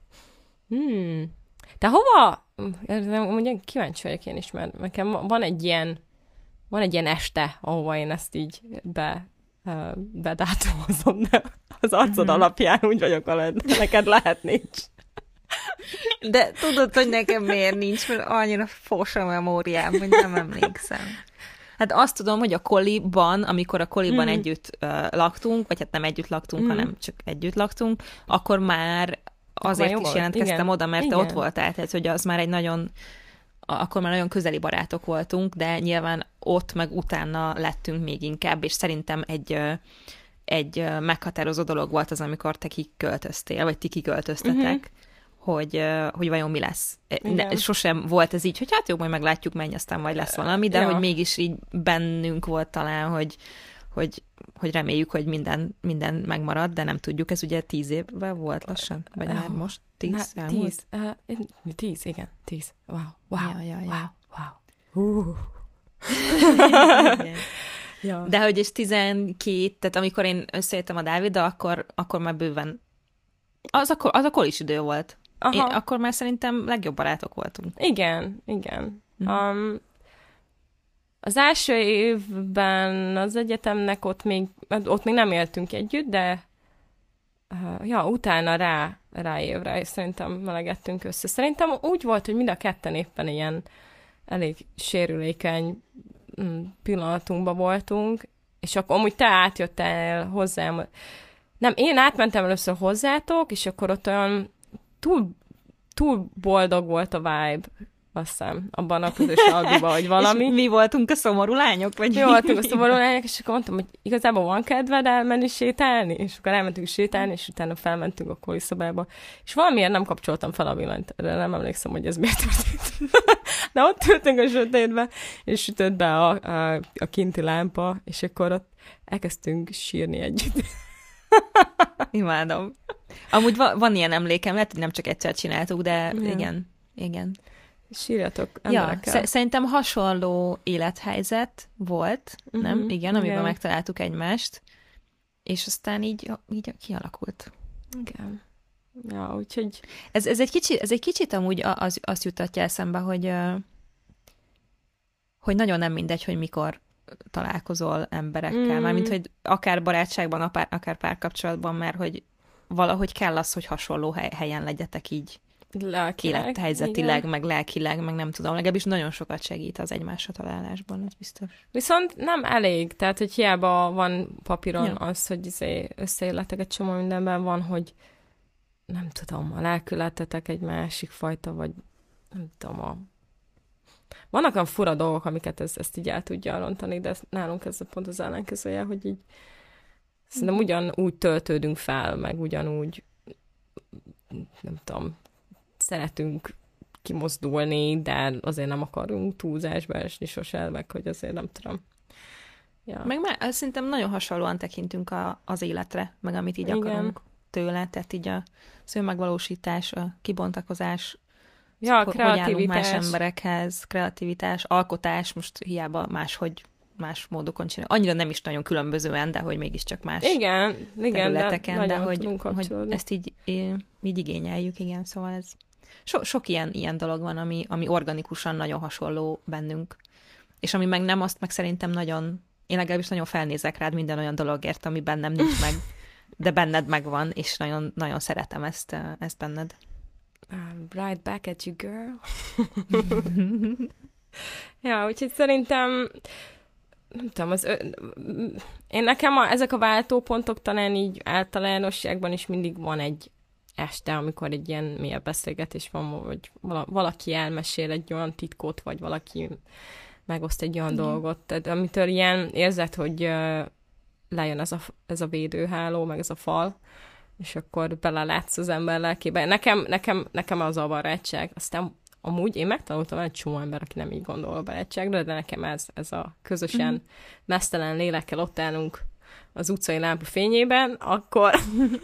Hmm. Te hova? Ugye kíváncsi vagyok én is, mert nekem van egy ilyen, van egy ilyen este, ahova én ezt így be bedátumozom, de az arcod uh-huh. alapján úgy vagyok veled, neked lehet nincs. De tudod, hogy nekem miért nincs, mert annyira fos a memóriám, hogy nem emlékszem. Hát azt tudom, hogy a koliban, amikor a koliban mm. együtt uh, laktunk, vagy hát nem együtt laktunk, mm. hanem csak együtt laktunk, akkor már azért akkor is jelentkeztem Igen. oda, mert Igen. te ott voltál, tehát hogy az már egy nagyon akkor már nagyon közeli barátok voltunk, de nyilván ott meg utána lettünk még inkább, és szerintem egy, egy meghatározó dolog volt az, amikor te kiköltöztél, vagy ti kiköltöztetek, uh-huh. hogy, hogy vajon mi lesz. Ne, sosem volt ez így, hogy hát jó, majd meglátjuk, menj, aztán majd lesz valami, de ja. hogy mégis így bennünk volt talán, hogy, hogy, hogy reméljük, hogy minden, minden megmarad, de nem tudjuk. Ez ugye tíz évvel volt lassan? Vagy oh. már most? Tíz? Na, tíz. Uh, tíz, igen. Tíz. Wow. Wow. Ja, ja, ja. Wow. Wow. Uh. ja. De hogy és tizenkét, tehát amikor én összejöttem a Dáviddal, akkor, akkor már bőven az akkor, az akkor is idő volt. Én, akkor már szerintem legjobb barátok voltunk. Igen, igen. Mm. Um, az első évben az egyetemnek ott még, ott még nem éltünk együtt, de uh, ja, utána rá, rá évre, és szerintem melegettünk össze. Szerintem úgy volt, hogy mind a ketten éppen ilyen elég sérülékeny pillanatunkban voltunk, és akkor amúgy te átjöttél hozzám. Nem, én átmentem először hozzátok, és akkor ott olyan túl, túl boldog volt a vibe, azt hiszem, abban a közös albiban, hogy valami. És mi voltunk a szomorú lányok? Vagy mi voltunk a szomorú lányok, és akkor mondtam, hogy igazából van kedved elmenni sétálni? És akkor elmentünk sétálni, és utána felmentünk a koliszobába. És valamiért nem kapcsoltam fel a villanyt, de nem emlékszem, hogy ez miért történt. De ott ültünk a sötétbe, és sütött be a, a, a kinti lámpa, és akkor ott elkezdtünk sírni együtt. Imádom. Amúgy va- van ilyen emlékem, lehet, hogy nem csak egyszer csináltuk, de ja. igen, igen. Sírjatok emberekkel. Ja, szerintem hasonló élethelyzet volt, uh-huh, nem? Igen, igen, amiben megtaláltuk egymást, és aztán így, így kialakult. Igen. Ja, úgyhogy... Ez, ez, egy kicsit, ez egy kicsit amúgy az, azt jutatja eszembe, hogy, hogy nagyon nem mindegy, hogy mikor találkozol emberekkel. Mm. Mármint, hogy akár barátságban, akár, akár párkapcsolatban, mert hogy valahogy kell az, hogy hasonló hely, helyen legyetek így. Lelkileg. Élethelyzetileg, igen. meg lelkileg, meg nem tudom. Legalábbis nagyon sokat segít az egymásra találásban, ez biztos. Viszont nem elég. Tehát, hogy hiába van papíron ja. az, hogy összeilletek egy csomó mindenben van, hogy nem tudom, a lelkületetek egy másik fajta, vagy nem tudom, a... vannak olyan fura dolgok, amiket ez, ezt így el tudja rontani, de nálunk ez pont az ellenkezője, hogy így szerintem ugyanúgy töltődünk fel, meg ugyanúgy nem tudom, szeretünk kimozdulni, de azért nem akarunk túlzásba esni sose, meg hogy azért nem tudom. Ja. Meg már szerintem nagyon hasonlóan tekintünk a, az életre, meg amit így Igen. akarunk tőle, tehát így a az önmegvalósítás, a kibontakozás, Ja, hogy állunk kreativitás. más emberekhez, kreativitás, alkotás, most hiába máshogy, más módokon csinál. Annyira nem is nagyon különbözően, de hogy mégiscsak más igen, igen, területeken, de, de, de hogy, hogy ezt így, így igényeljük, igen, szóval ez so, sok ilyen, ilyen dolog van, ami, ami organikusan nagyon hasonló bennünk. És ami meg nem, azt meg szerintem nagyon, én legalábbis nagyon felnézek rád minden olyan dologért, ami bennem nincs meg, de benned megvan, és nagyon, nagyon szeretem ezt, ezt benned. I'm right back at you, girl. Ja, úgyhogy szerintem nem tudom, az ö... én nekem a, ezek a váltópontok talán így általánosságban is mindig van egy este, amikor egy ilyen mélyebb beszélgetés van, vagy valaki elmesél egy olyan titkot, vagy valaki megoszt egy olyan igen. dolgot, tehát amitől ilyen érzed, hogy uh, lejön ez a, ez a védőháló, meg ez a fal, és akkor belelátsz az ember lelkébe. Nekem, nekem, nekem az a barátság. Aztán amúgy én megtanultam egy csomó ember, aki nem így gondol a barátságra, de nekem ez, ez a közösen mm-hmm. meztelen lélekkel ott állunk az utcai lámpa fényében, akkor...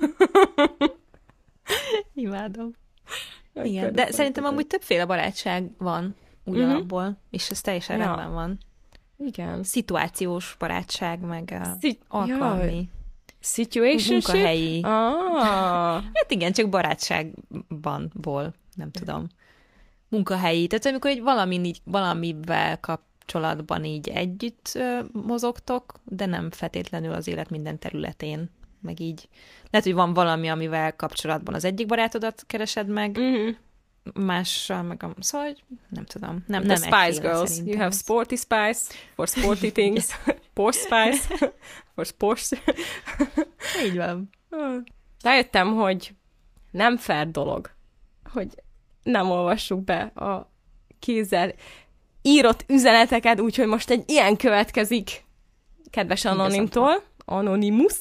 Imádom. Igen, de szerintem amúgy többféle barátság van ugyanabból, mm-hmm. és ez teljesen ja. rendben van. Igen. Szituációs barátság, meg a Szit- alkalmi. Jaj. Situationship? Munkahelyi. Ah. Hát igen, csak barátságbanból, nem tudom. Munkahelyi. Tehát amikor egy valami, így, valamivel kapcsolatban így együtt ö, mozogtok, de nem feltétlenül az élet minden területén. Meg így. Lehet, hogy van valami, amivel kapcsolatban az egyik barátodat keresed meg, mm-hmm. mással meg a... Szóval, nem tudom. Nem, nem Spice Girls. You have sporty spice for sporty things. Porsche spice for Porsche. Így van. Rájöttem, hogy nem fair dolog, hogy nem olvassuk be a kézzel írott üzeneteket, úgyhogy most egy ilyen következik kedves Anonimtól. Anonymous.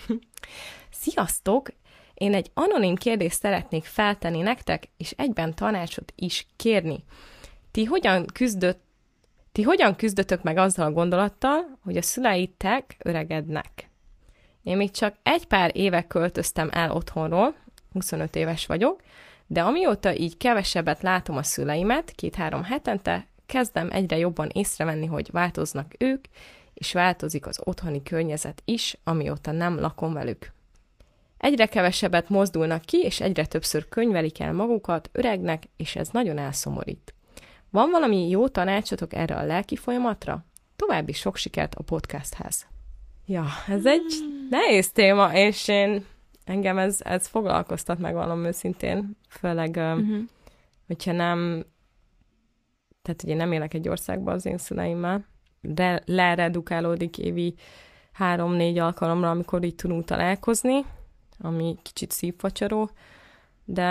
Sziasztok! Én egy anonim kérdést szeretnék feltenni nektek, és egyben tanácsot is kérni. Ti hogyan küzdött, ti hogyan küzdötök meg azzal a gondolattal, hogy a szüleitek öregednek? Én még csak egy pár éve költöztem el otthonról, huszonöt éves vagyok, de amióta így kevesebbet látom a szüleimet, két-három hetente, kezdem egyre jobban észrevenni, hogy változnak ők, és változik az otthoni környezet is, amióta nem lakom velük. Egyre kevesebbet mozdulnak ki, és egyre többször könyvelik el magukat, öregnek, és ez nagyon elszomorít. Van valami jó tanácsotok erre a lelki folyamatra? További sok sikert a podcasthez. Ja, ez egy nehéz téma, és én, engem ez, ez foglalkoztat meg valami őszintén, főleg, uh-huh. hogyha nem, tehát ugye nem élek egy országban az én szüleimmel, de leredukálódik évi három-négy alkalomra, amikor így tudunk találkozni, ami kicsit szívfacsaró, de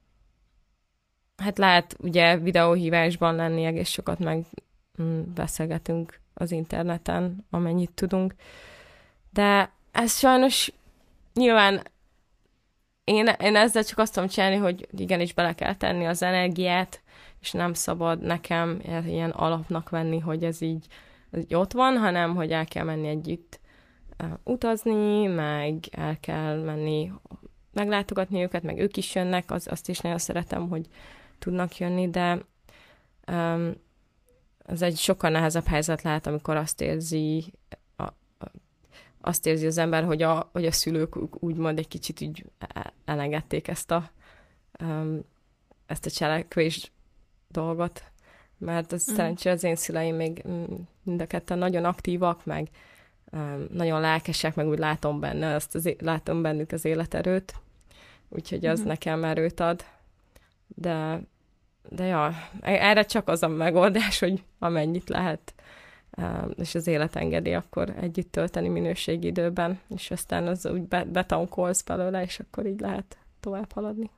hát lehet ugye videóhívásban lenni, egész sokat meg mm, beszélgetünk az interneten, amennyit tudunk, de ez sajnos nyilván én, én ezzel csak azt tudom csinálni, hogy igenis bele kell tenni az energiát, és nem szabad nekem ilyen alapnak venni, hogy ez így, ez így ott van, hanem hogy el kell menni együtt utazni, meg el kell menni meglátogatni őket, meg ők is jönnek, az, azt is nagyon szeretem, hogy tudnak jönni, de um, az egy sokkal nehezebb helyzet lehet, amikor azt érzi, a, a, azt érzi az ember, hogy a, hogy a szülők úgymond egy kicsit így elengedték ezt a, um, ezt a cselekvés dolgot, mert az mm. szerencsére az én szüleim még mind a ketten nagyon aktívak, meg um, nagyon lelkesek, meg úgy látom benne, azt az, látom bennük az életerőt, úgyhogy az mm. nekem erőt ad, de, de ja, erre csak az a megoldás, hogy amennyit lehet, um, és az élet engedi, akkor együtt tölteni minőségi időben, és aztán az úgy be, betankolsz belőle, és akkor így lehet tovább haladni.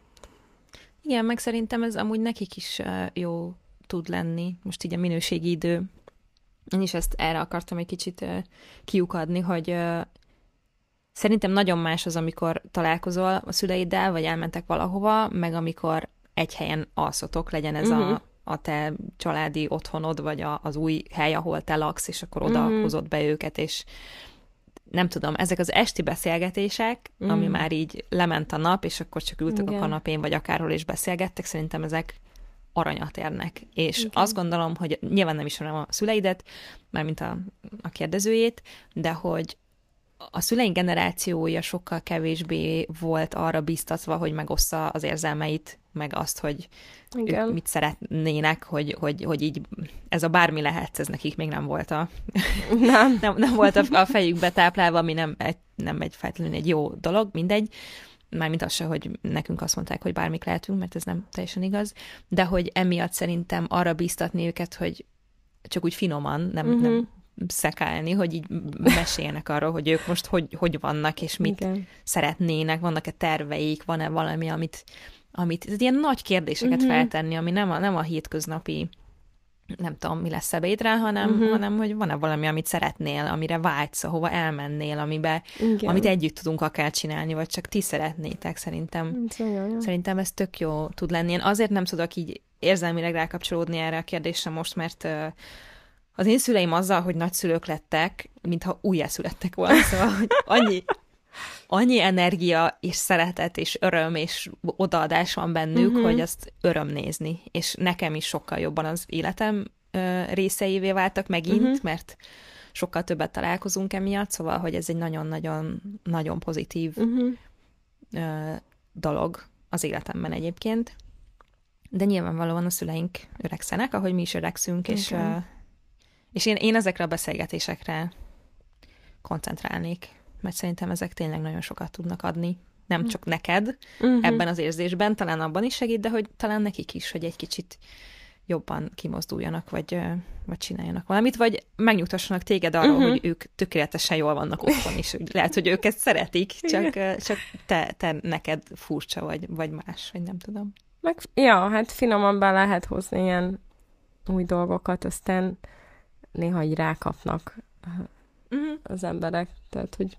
Igen, meg szerintem ez amúgy nekik is jó tud lenni, most így a minőségi idő. Én is ezt erre akartam egy kicsit kiukadni, hogy szerintem nagyon más az, amikor találkozol a szüleiddel, vagy elmentek valahova, meg amikor egy helyen alszotok, legyen ez uh-huh. a, a te családi otthonod, vagy a, az új hely, ahol te laksz, és akkor oda uh-huh. hozod be őket, és nem tudom, ezek az esti beszélgetések, mm. ami már így lement a nap, és akkor csak ültök Igen. a kanapén, vagy akárhol is beszélgettek, szerintem ezek aranyat érnek. És Igen. azt gondolom, hogy nyilván nem ismerem a szüleidet, mármint a, a kérdezőjét, de hogy a szüleink generációja sokkal kevésbé volt arra biztatva, hogy megossza az érzelmeit, meg azt, hogy Igen. ők mit szeretnének, hogy, hogy, hogy így ez a bármi lehet, ez nekik még nem volt a, nem. nem, nem volt a, a fejükbe táplálva, ami nem egy, nem egy feltétlenül egy jó dolog, mindegy. Mármint az se, hogy nekünk azt mondták, hogy bármik lehetünk, mert ez nem teljesen igaz, de hogy emiatt szerintem arra bíztatni őket, hogy csak úgy finoman, nem, uh-huh. nem szekálni, hogy így meséljenek arról, hogy ők most hogy, hogy vannak, és mit Igen. szeretnének, vannak-e terveik, van-e valami, amit, amit ilyen nagy kérdéseket uh-huh. feltenni, ami nem a, nem a hétköznapi, nem tudom, mi lesz ebédre, hanem, uh-huh. hanem hogy van-e valami, amit szeretnél, amire vágysz, ahova elmennél, amibe, amit együtt tudunk akár csinálni, vagy csak ti szeretnétek, szerintem. Jaj, szerintem ez tök jó tud lenni. Én azért nem tudok így érzelmileg rákapcsolódni erre a kérdésre most, mert uh, az én szüleim azzal, hogy nagyszülők lettek, mintha újjászülettek volna, szóval, hogy annyi, annyi energia, és szeretet, és öröm, és odaadás van bennük, uh-huh. hogy azt öröm nézni. És nekem is sokkal jobban az életem ö, részeivé váltak megint, uh-huh. mert sokkal többet találkozunk emiatt, szóval, hogy ez egy nagyon-nagyon nagyon pozitív uh-huh. ö, dolog az életemben egyébként. De nyilvánvalóan a szüleink öregszenek, ahogy mi is öregszünk, okay. és, ö, és én, én ezekre a beszélgetésekre koncentrálnék, mert szerintem ezek tényleg nagyon sokat tudnak adni. Nem csak neked uh-huh. ebben az érzésben, talán abban is segít, de hogy talán nekik is, hogy egy kicsit jobban kimozduljanak, vagy, vagy csináljanak valamit, vagy megnyugtassanak téged arról, uh-huh. hogy ők tökéletesen jól vannak otthon is. Lehet, hogy ők ezt szeretik, csak, csak te, te neked furcsa vagy, vagy más, vagy nem tudom. Meg, ja, hát finoman be lehet hozni ilyen új dolgokat, aztán néha így rákapnak uh-huh. az emberek. Tehát, hogy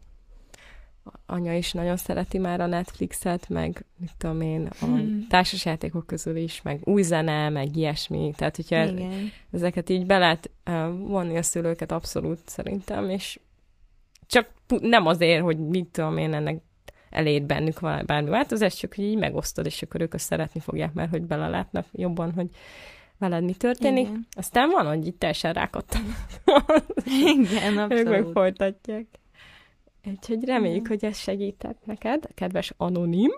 anya is nagyon szereti már a Netflixet, meg mit tudom én, a hmm. társasjátékok közül is, meg új zene, meg ilyesmi. Tehát, hogyha Igen. ezeket így be lehet uh, vonni a szülőket abszolút szerintem, és csak nem azért, hogy mit tudom én, ennek elér bennük bármi változás, csak hogy így megosztod, és akkor ők azt szeretni fogják, mert hogy belelátnak jobban, hogy veled mi történik. Igen. Aztán van, hogy így teljesen rákattam. Igen, abszolút. Ők meg folytatják. Úgyhogy reméljük, hogy ez segített neked, kedves anonim.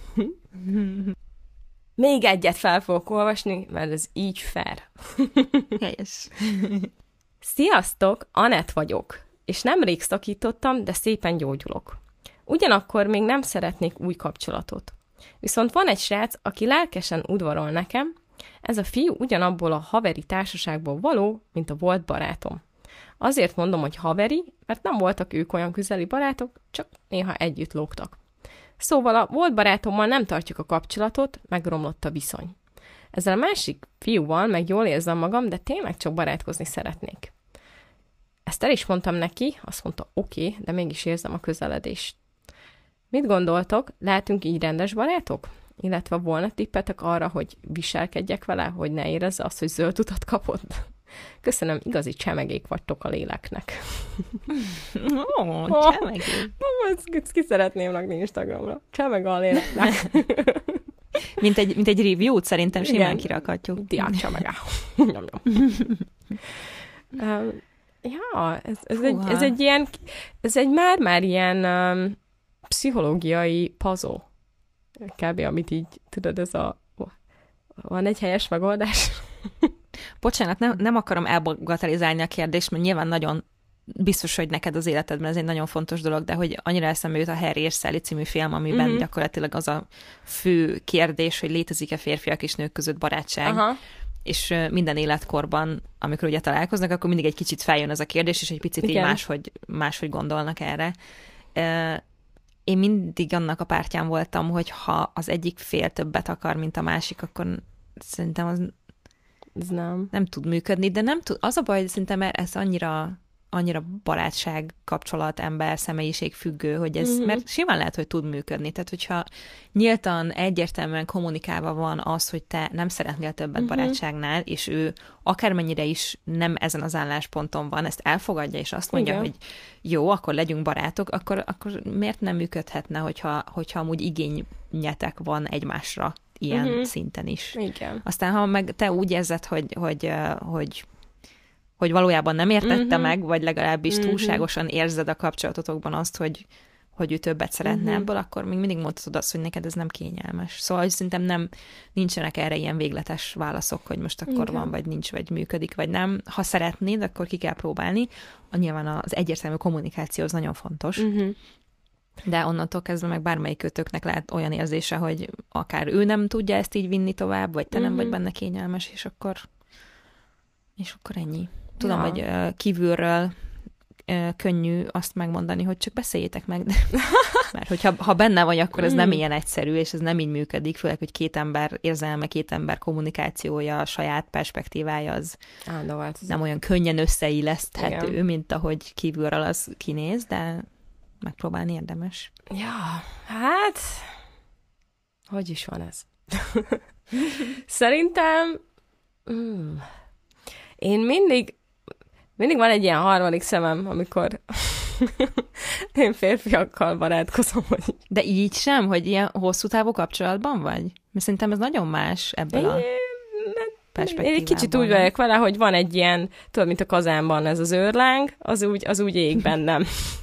Még egyet fel fogok olvasni, mert ez így fair. Helyes. Sziasztok, Anett vagyok, és nemrég szakítottam, de szépen gyógyulok. Ugyanakkor még nem szeretnék új kapcsolatot. Viszont van egy srác, aki lelkesen udvarol nekem, ez a fiú ugyanabból a haveri társaságból való, mint a volt barátom. Azért mondom, hogy haveri, mert nem voltak ők olyan közeli barátok, csak néha együtt lógtak. Szóval a volt barátommal nem tartjuk a kapcsolatot, megromlott a viszony. Ezzel a másik fiúval meg jól érzem magam, de tényleg csak barátkozni szeretnék. Ezt el is mondtam neki, azt mondta, oké, okay, de mégis érzem a közeledést. Mit gondoltok, lehetünk így rendes barátok? Illetve volna tippetek arra, hogy viselkedjek vele, hogy ne érezze azt, hogy zöld utat kapott? Köszönöm, igazi csemegék vagytok a léleknek. Ó, oh, csemegék. Ezt, ezt ki szeretném rakni Instagramra. Csemeg a léleknek. mint, egy, mint egy review-t szerintem simán kirakhatjuk. Diák csemegá. um, ja, ez, ez, egy, ez egy ilyen, ez egy már-már ilyen um, pszichológiai puzzle. Kb. Amit így, tudod, ez a... Van egy helyes megoldás? Bocsánat, nem, nem akarom elbagatelizálni a kérdést, mert nyilván nagyon biztos, hogy neked az életedben ez egy nagyon fontos dolog, de hogy annyira eszembe jut a Harry és Sally című film, amiben uh-huh. gyakorlatilag az a fő kérdés, hogy létezik-e férfiak és nők között barátság, uh-huh. és minden életkorban, amikor ugye találkoznak, akkor mindig egy kicsit feljön ez a kérdés, és egy picit Igen. így máshogy, máshogy gondolnak erre. Én mindig annak a pártján voltam, hogy ha az egyik fél többet akar, mint a másik, akkor szerintem az Ez nem. nem tud működni, de nem tud. Az a baj, hogy szerintem ez annyira, annyira barátság, kapcsolat, ember, személyiség függő, hogy ez, mm-hmm. mert simán lehet, hogy tud működni. Tehát, hogyha nyíltan, egyértelműen kommunikálva van az, hogy te nem szeretnél többet mm-hmm. barátságnál, és ő akármennyire is nem ezen az állásponton van, ezt elfogadja, és azt mondja, Igen. hogy jó, akkor legyünk barátok, akkor, akkor miért nem működhetne, hogyha, hogyha amúgy igényetek van egymásra, ilyen uh-huh. szinten is. Igen. Aztán, ha meg te úgy érzed, hogy, hogy, hogy, hogy valójában nem értette uh-huh. meg, vagy legalábbis uh-huh. túlságosan érzed a kapcsolatotokban azt, hogy, hogy ő többet szeretne uh-huh. ebből, akkor még mindig mondhatod azt, hogy neked ez nem kényelmes. Szóval, hogy szerintem nem, nincsenek erre ilyen végletes válaszok, hogy most akkor igen. van, vagy nincs, vagy működik, vagy nem. Ha szeretnéd, akkor ki kell próbálni. Nyilván az egyértelmű kommunikáció az nagyon fontos. Uh-huh. De onnantól kezdve meg bármelyik kötöknek lehet olyan érzése, hogy akár ő nem tudja ezt így vinni tovább, vagy te uh-huh. nem vagy benne kényelmes, és akkor és akkor ennyi. Tudom, ja. hogy uh, kívülről uh, könnyű azt megmondani, hogy csak beszéljétek meg. De... Mert hogyha ha benne vagy, akkor ez nem ilyen egyszerű, és ez nem így működik, főleg, hogy két ember érzelme, két ember kommunikációja, a saját perspektívája az Állandó nem olyan könnyen összeilleszthető, igen. mint ahogy kívülről az kinéz, de megpróbálni érdemes. Ja, hát hogy is van ez? Szerintem mm, én mindig mindig van egy ilyen harmadik szemem, amikor én férfiakkal barátkozom. Hogy... De így sem, hogy ilyen hosszú távú kapcsolatban vagy? Mert szerintem ez nagyon más ebből a perspektívában. Én egy kicsit úgy vagyok vele, hogy van egy ilyen, tudod, mint a kazánban ez az őrláng, az úgy, az úgy ég bennem.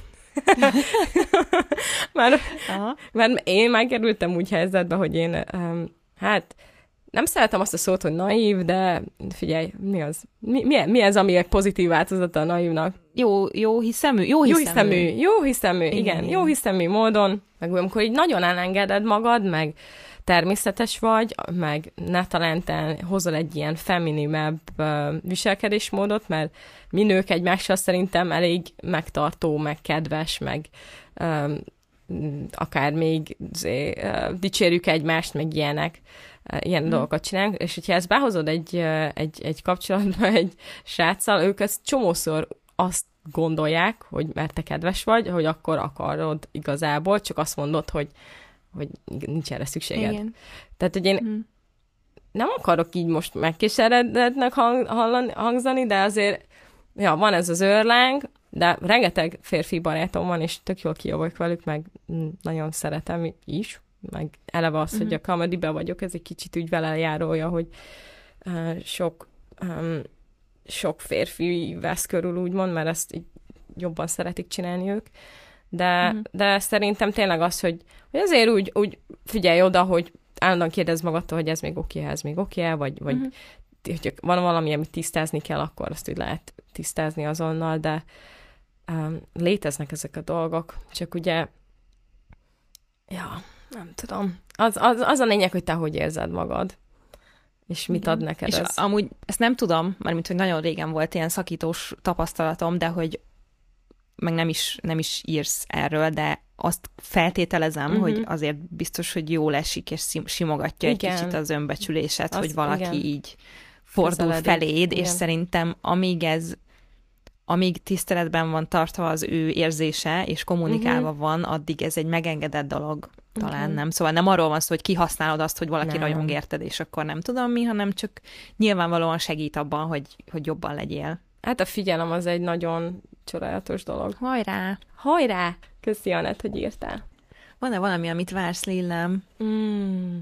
mert, mert én megkerültem úgy helyzetbe, hogy én um, hát nem szeretem azt a szót, hogy naív, de figyelj, mi az? Mi, mi, mi ez, ami egy pozitív változata a naívnak? Jó, jó hiszemű, jó hiszemű. Jó hiszemű, jó hiszemű, igen, igen, jó hiszemű módon, meg amikor így nagyon elengeded magad, meg természetes vagy, meg netalenten hozol egy ilyen feminimebb uh, viselkedésmódot, mert mi nők egymással szerintem elég megtartó, meg kedves, meg um, akár még uh, dicsérjük egymást, meg ilyenek, uh, ilyen hmm. dolgokat csinálunk, és hogyha ezt behozod egy, uh, egy, egy kapcsolatba egy sráccal, ők ezt csomószor azt gondolják, hogy mert te kedves vagy, hogy akkor akarod igazából, csak azt mondod, hogy hogy nincs erre szükséged. Igen. Tehát, hogy én hmm. nem akarok így most megkíséredetnek hang, hallani, hangzani, de azért, ja, van ez az őrláng, de rengeteg férfi barátom van, és tök jól kijövök velük, meg nagyon szeretem is, meg eleve az, hmm. hogy a comedy-ben vagyok, ez egy kicsit úgy vele járója, hogy uh, sok, um, sok férfi vesz körül, úgymond, mert ezt így jobban szeretik csinálni ők. De, uh-huh. de szerintem tényleg az, hogy, hogy azért úgy, úgy figyelj oda, hogy állandóan kérdezz magadtól, hogy ez még oké, ez még oké, vagy, vagy uh-huh. hogyha van valami, amit tisztázni kell, akkor azt úgy lehet tisztázni azonnal, de um, léteznek ezek a dolgok, csak ugye ja, nem tudom. Az, az, az a lényeg, hogy te hogy érzed magad, és mit ad neked és ez. Amúgy ezt nem tudom, mármint, hogy nagyon régen volt ilyen szakítós tapasztalatom, de hogy meg nem is, nem is írsz erről, de azt feltételezem, uh-huh. hogy azért biztos, hogy jól esik, és simogatja igen. egy kicsit az önbecsülésed, azt, hogy valaki igen. így fordul Közeledik. feléd, igen. és szerintem amíg ez, amíg tiszteletben van tartva az ő érzése, és kommunikálva uh-huh. van, addig ez egy megengedett dolog, talán uh-huh. nem. Szóval nem arról van szó, hogy kihasználod azt, hogy valaki nem. rajong érted, és akkor nem tudom mi, hanem csak nyilvánvalóan segít abban, hogy, hogy jobban legyél. Hát a figyelem az egy nagyon csodálatos dolog. Hajrá! Hajrá! Köszi, Anett, hogy írtál. Van-e valami, amit vársz, Lillem? Mm.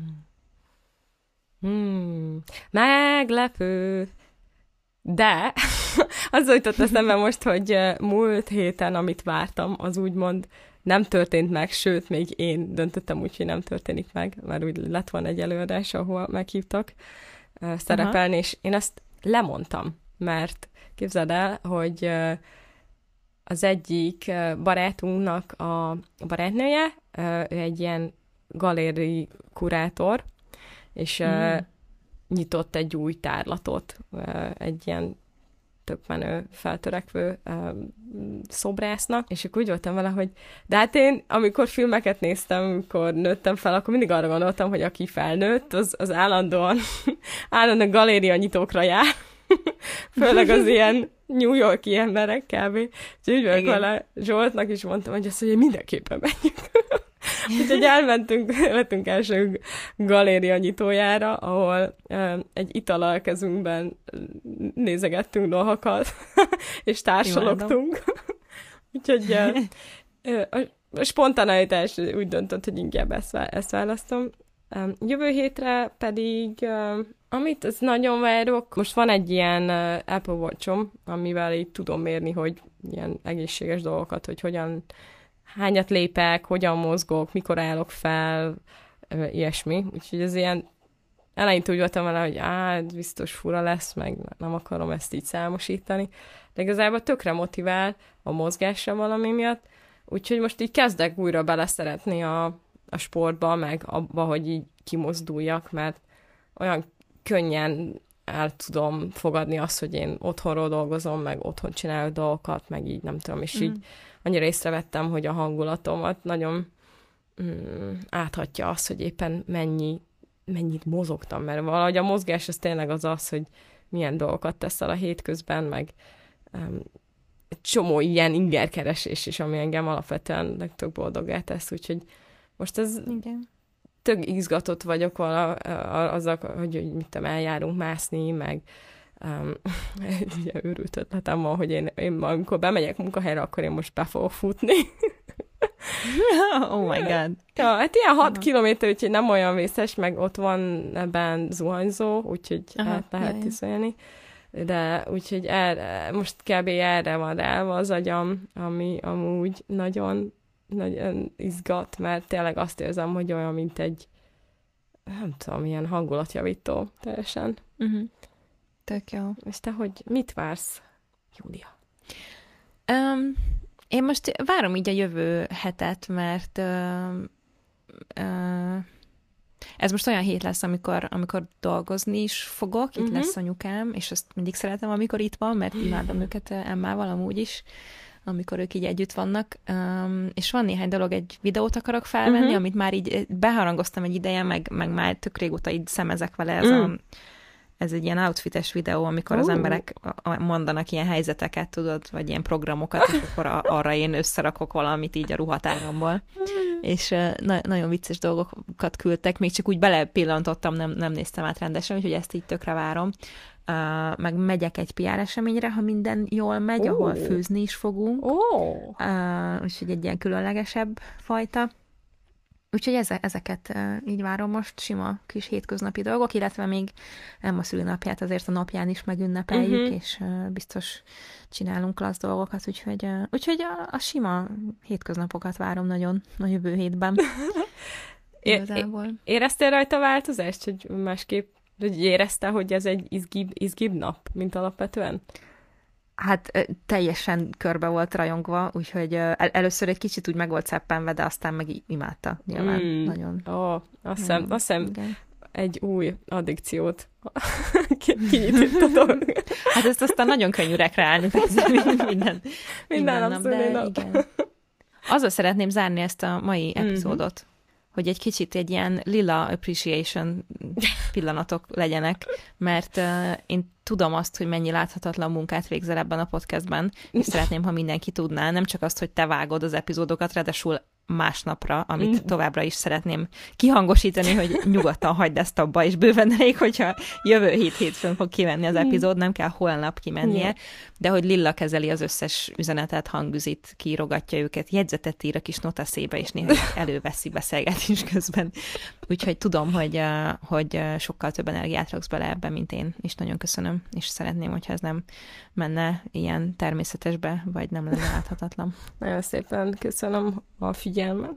Mm. Meglepő! De az jutott eszembe most, hogy múlt héten, amit vártam, az úgymond nem történt meg, sőt, még én döntöttem úgy, hogy nem történik meg, mert úgy lett volna egy előadás, ahol meghívtak uh, szerepelni, aha. és én ezt lemondtam, mert képzeld el, hogy az egyik barátunknak a barátnője, ő egy ilyen galéri kurátor, és mm. nyitott egy új tárlatot, egy ilyen tök menő, feltörekvő szobrásznak, és akkor úgy voltam vele, hogy de hát én, amikor filmeket néztem, amikor nőttem fel, akkor mindig arra gondoltam, hogy aki felnőtt, az, az állandóan, állandóan galéria nyitókra jár, főleg az ilyen New York-i emberek kb. Úgyhogy úgy vagyok vele, Zsoltnak is mondtam, hogy azt, hogy mindenképpen menjünk. Úgyhogy elmentünk, lettünk első galéria nyitójára, ahol uh, egy ital kezünkben nézegettünk dolgokat, és társalogtunk. Úgyhogy uh, a, a spontaneitás úgy döntött, hogy inkább ezt, ezt választom. Um, jövő hétre pedig, um, amit az nagyon várok, most van egy ilyen uh, Apple Watch-om, amivel így tudom mérni, hogy ilyen egészséges dolgokat, hogy hogyan, hányat lépek, hogyan mozgok, mikor állok fel, uh, ilyesmi. Úgyhogy ez ilyen, eleinte úgy voltam vele, hogy á, biztos fura lesz, meg nem akarom ezt így számosítani. De igazából tökre motivál a mozgásra valami miatt, úgyhogy most így kezdek újra beleszeretni a, a sportba, meg abba, hogy így kimozduljak, mert olyan könnyen el tudom fogadni azt, hogy én otthonról dolgozom, meg otthon csinálok dolgokat, meg így nem tudom, és mm. így annyira észrevettem, hogy a hangulatomat nagyon mm, áthatja azt, hogy éppen mennyi, mennyit mozogtam, mert valahogy a mozgás az tényleg az az, hogy milyen dolgokat teszel a hétközben, meg um, egy csomó ilyen ingerkeresés is, ami engem alapvetően legtöbb boldoggá tesz, úgyhogy most ez igen. Tök izgatott vagyok vala, azzal, hogy, hogy mit tudom, eljárunk mászni, meg um, egy ilyen őrült ötletem van, hogy én, én amikor bemegyek munkahelyre, akkor én most be fogok futni. Oh my god. Ja, hát ilyen hat kilométer, úgyhogy nem olyan vészes, meg ott van ebben zuhanyzó, úgyhogy el lehet iszolni. De úgyhogy erre, most kb. Erre van ráva az agyam, ami amúgy nagyon, nagyon izgat, mert tényleg azt érzem, hogy olyan, mint egy, nem tudom, ilyen hangulatjavító teljesen. Uh-huh. Tök jó. És te, hogy mit vársz, Júlia? Um, én most várom így a jövő hetet, mert uh, uh, ez most olyan hét lesz, amikor, amikor dolgozni is fogok, itt uh-huh. lesz anyukám, és azt mindig szeretem, amikor itt van, mert imádom őket Emmával amúgy is, amikor ők így együtt vannak, um, és van néhány dolog, egy videót akarok felvenni, uh-huh. amit már így beharangoztam egy ideje, meg, meg már tök régóta így szemezek vele, ez, uh-huh. a, ez egy ilyen outfites videó, amikor uh-huh. az emberek mondanak ilyen helyzeteket, tudod, vagy ilyen programokat, és akkor a, arra én összerakok valamit így a ruhatáramból. És uh, na- nagyon vicces dolgokat küldtek, még csak úgy belepillantottam, nem, nem néztem át rendesen, úgyhogy ezt így tökre várom. Uh, meg megyek egy pé er eseményre, ha minden jól megy, oh. ahol főzni is fogunk. Oh. Uh, úgyhogy egy ilyen különlegesebb fajta. Úgyhogy eze- ezeket uh, így várom most, sima kis hétköznapi dolgok, illetve még Emma szülinapját azért a napján is megünnepeljük, uh-huh. és uh, biztos csinálunk klassz dolgokat, úgyhogy, uh, úgyhogy a, a sima hétköznapokat várom nagyon a jövő hétben. Igazából. É- éreztél rajta változást, hogy másképp, hogy érezte, hogy ez egy izgibb, izgibb nap, mint alapvetően? Hát teljesen körbe volt rajongva, úgyhogy el- először egy kicsit úgy meg volt szeppenve, de aztán meg imádta nyilván. Mm. Nagyon. Ó, azt hiszem, azt hiszem egy új addikciót kinyitottam. Hát ezt aztán nagyon könnyű rekreálni, minden, minden, minden nap, de igen. Azzal szeretném zárni ezt a mai epizódot, mm-hmm. hogy egy kicsit egy ilyen lila appreciation pillanatok legyenek, mert uh, én tudom azt, hogy mennyi láthatatlan munkát végzel ebben a podcastben, és szeretném, ha mindenki tudná, nem csak azt, hogy te vágod az epizódokat, ráadásul másnapra, amit továbbra is szeretném kihangosítani, hogy nyugodtan hagyd ezt abba, és bőven elég, hogyha jövő hét hétfőn fog kimenni az epizód, nem kell holnap kimennie, de hogy Lilla kezeli az összes üzenetet, hangüzit, kiírogatja őket, jegyzetet ír a kis notaszébe, és néha előveszi beszélgetés közben. Úgyhogy tudom, hogy, hogy sokkal több energiát raksz bele ebben, mint én, és nagyon köszönöm, és szeretném, hogyha ez nem menne ilyen természetesbe, vagy nem lenne láthatatlan. Nagyon szépen köszönöm a figyelmet.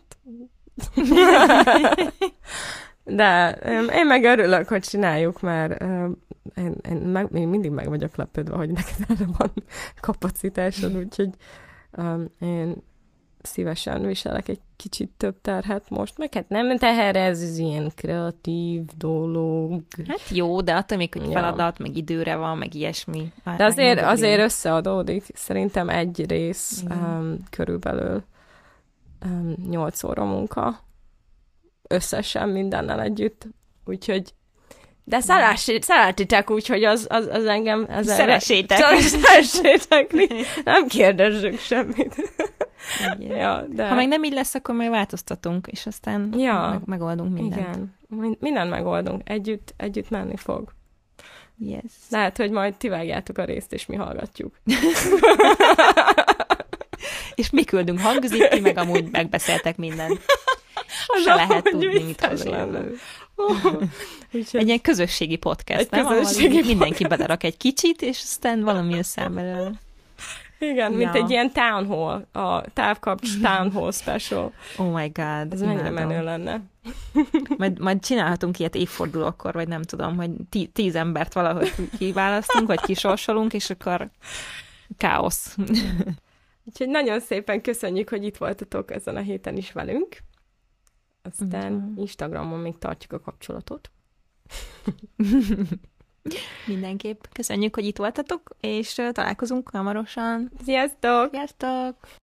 De én meg örülök, hogy csináljuk, mert én, én, meg, én mindig meg vagyok lepődve, hogy neked erre van kapacitásod, úgyhogy um, én szívesen viselek egy kicsit több terhet most, meg hát nem teher, ez az ilyen kreatív dolog. Hát jó, de attól még, hogy feladat, ja. meg időre van, meg ilyesmi. De azért, azért összeadódik, szerintem egy rész um, körülbelül um, nyolc óra munka, összesen mindennel együtt, úgyhogy de szeretitek úgy, hogy az, az, az engem... Az Szeressétek. Szeressétek, nem kérdezzük semmit. Ja, de... Ha meg nem így lesz, akkor majd változtatunk, és aztán ja, meg, megoldunk mindent. Igen, mindent megoldunk. Együtt, együtt menni fog. Yes. Lehet, hogy majd ti vágjátok a részt, és mi hallgatjuk. És mi küldünk hangüzit, ti meg amúgy megbeszéltek mindent. Se lehet tudni, mit hallani. Úgyhogy... Egy ilyen közösségi podcast, egy nem? Közösségi Ahol mindenki belerak egy kicsit, és aztán valami össze belőle. Igen, ja. mint egy ilyen town hall, a távkapcs town hall special. Oh my god. Ez mennyire menő lenne. Majd, majd csinálhatunk ilyet évfordulókkor, vagy nem tudom, hogy tí- tíz embert valahogy kiválasztunk, vagy kisorsolunk, és akkor káosz. Úgyhogy nagyon szépen köszönjük, hogy itt voltatok ezen a héten is velünk. Aztán uh-huh. Instagramon még tartjuk a kapcsolatot. Mindenképp köszönjük, hogy itt voltatok, és találkozunk hamarosan. Sziasztok! Sziasztok!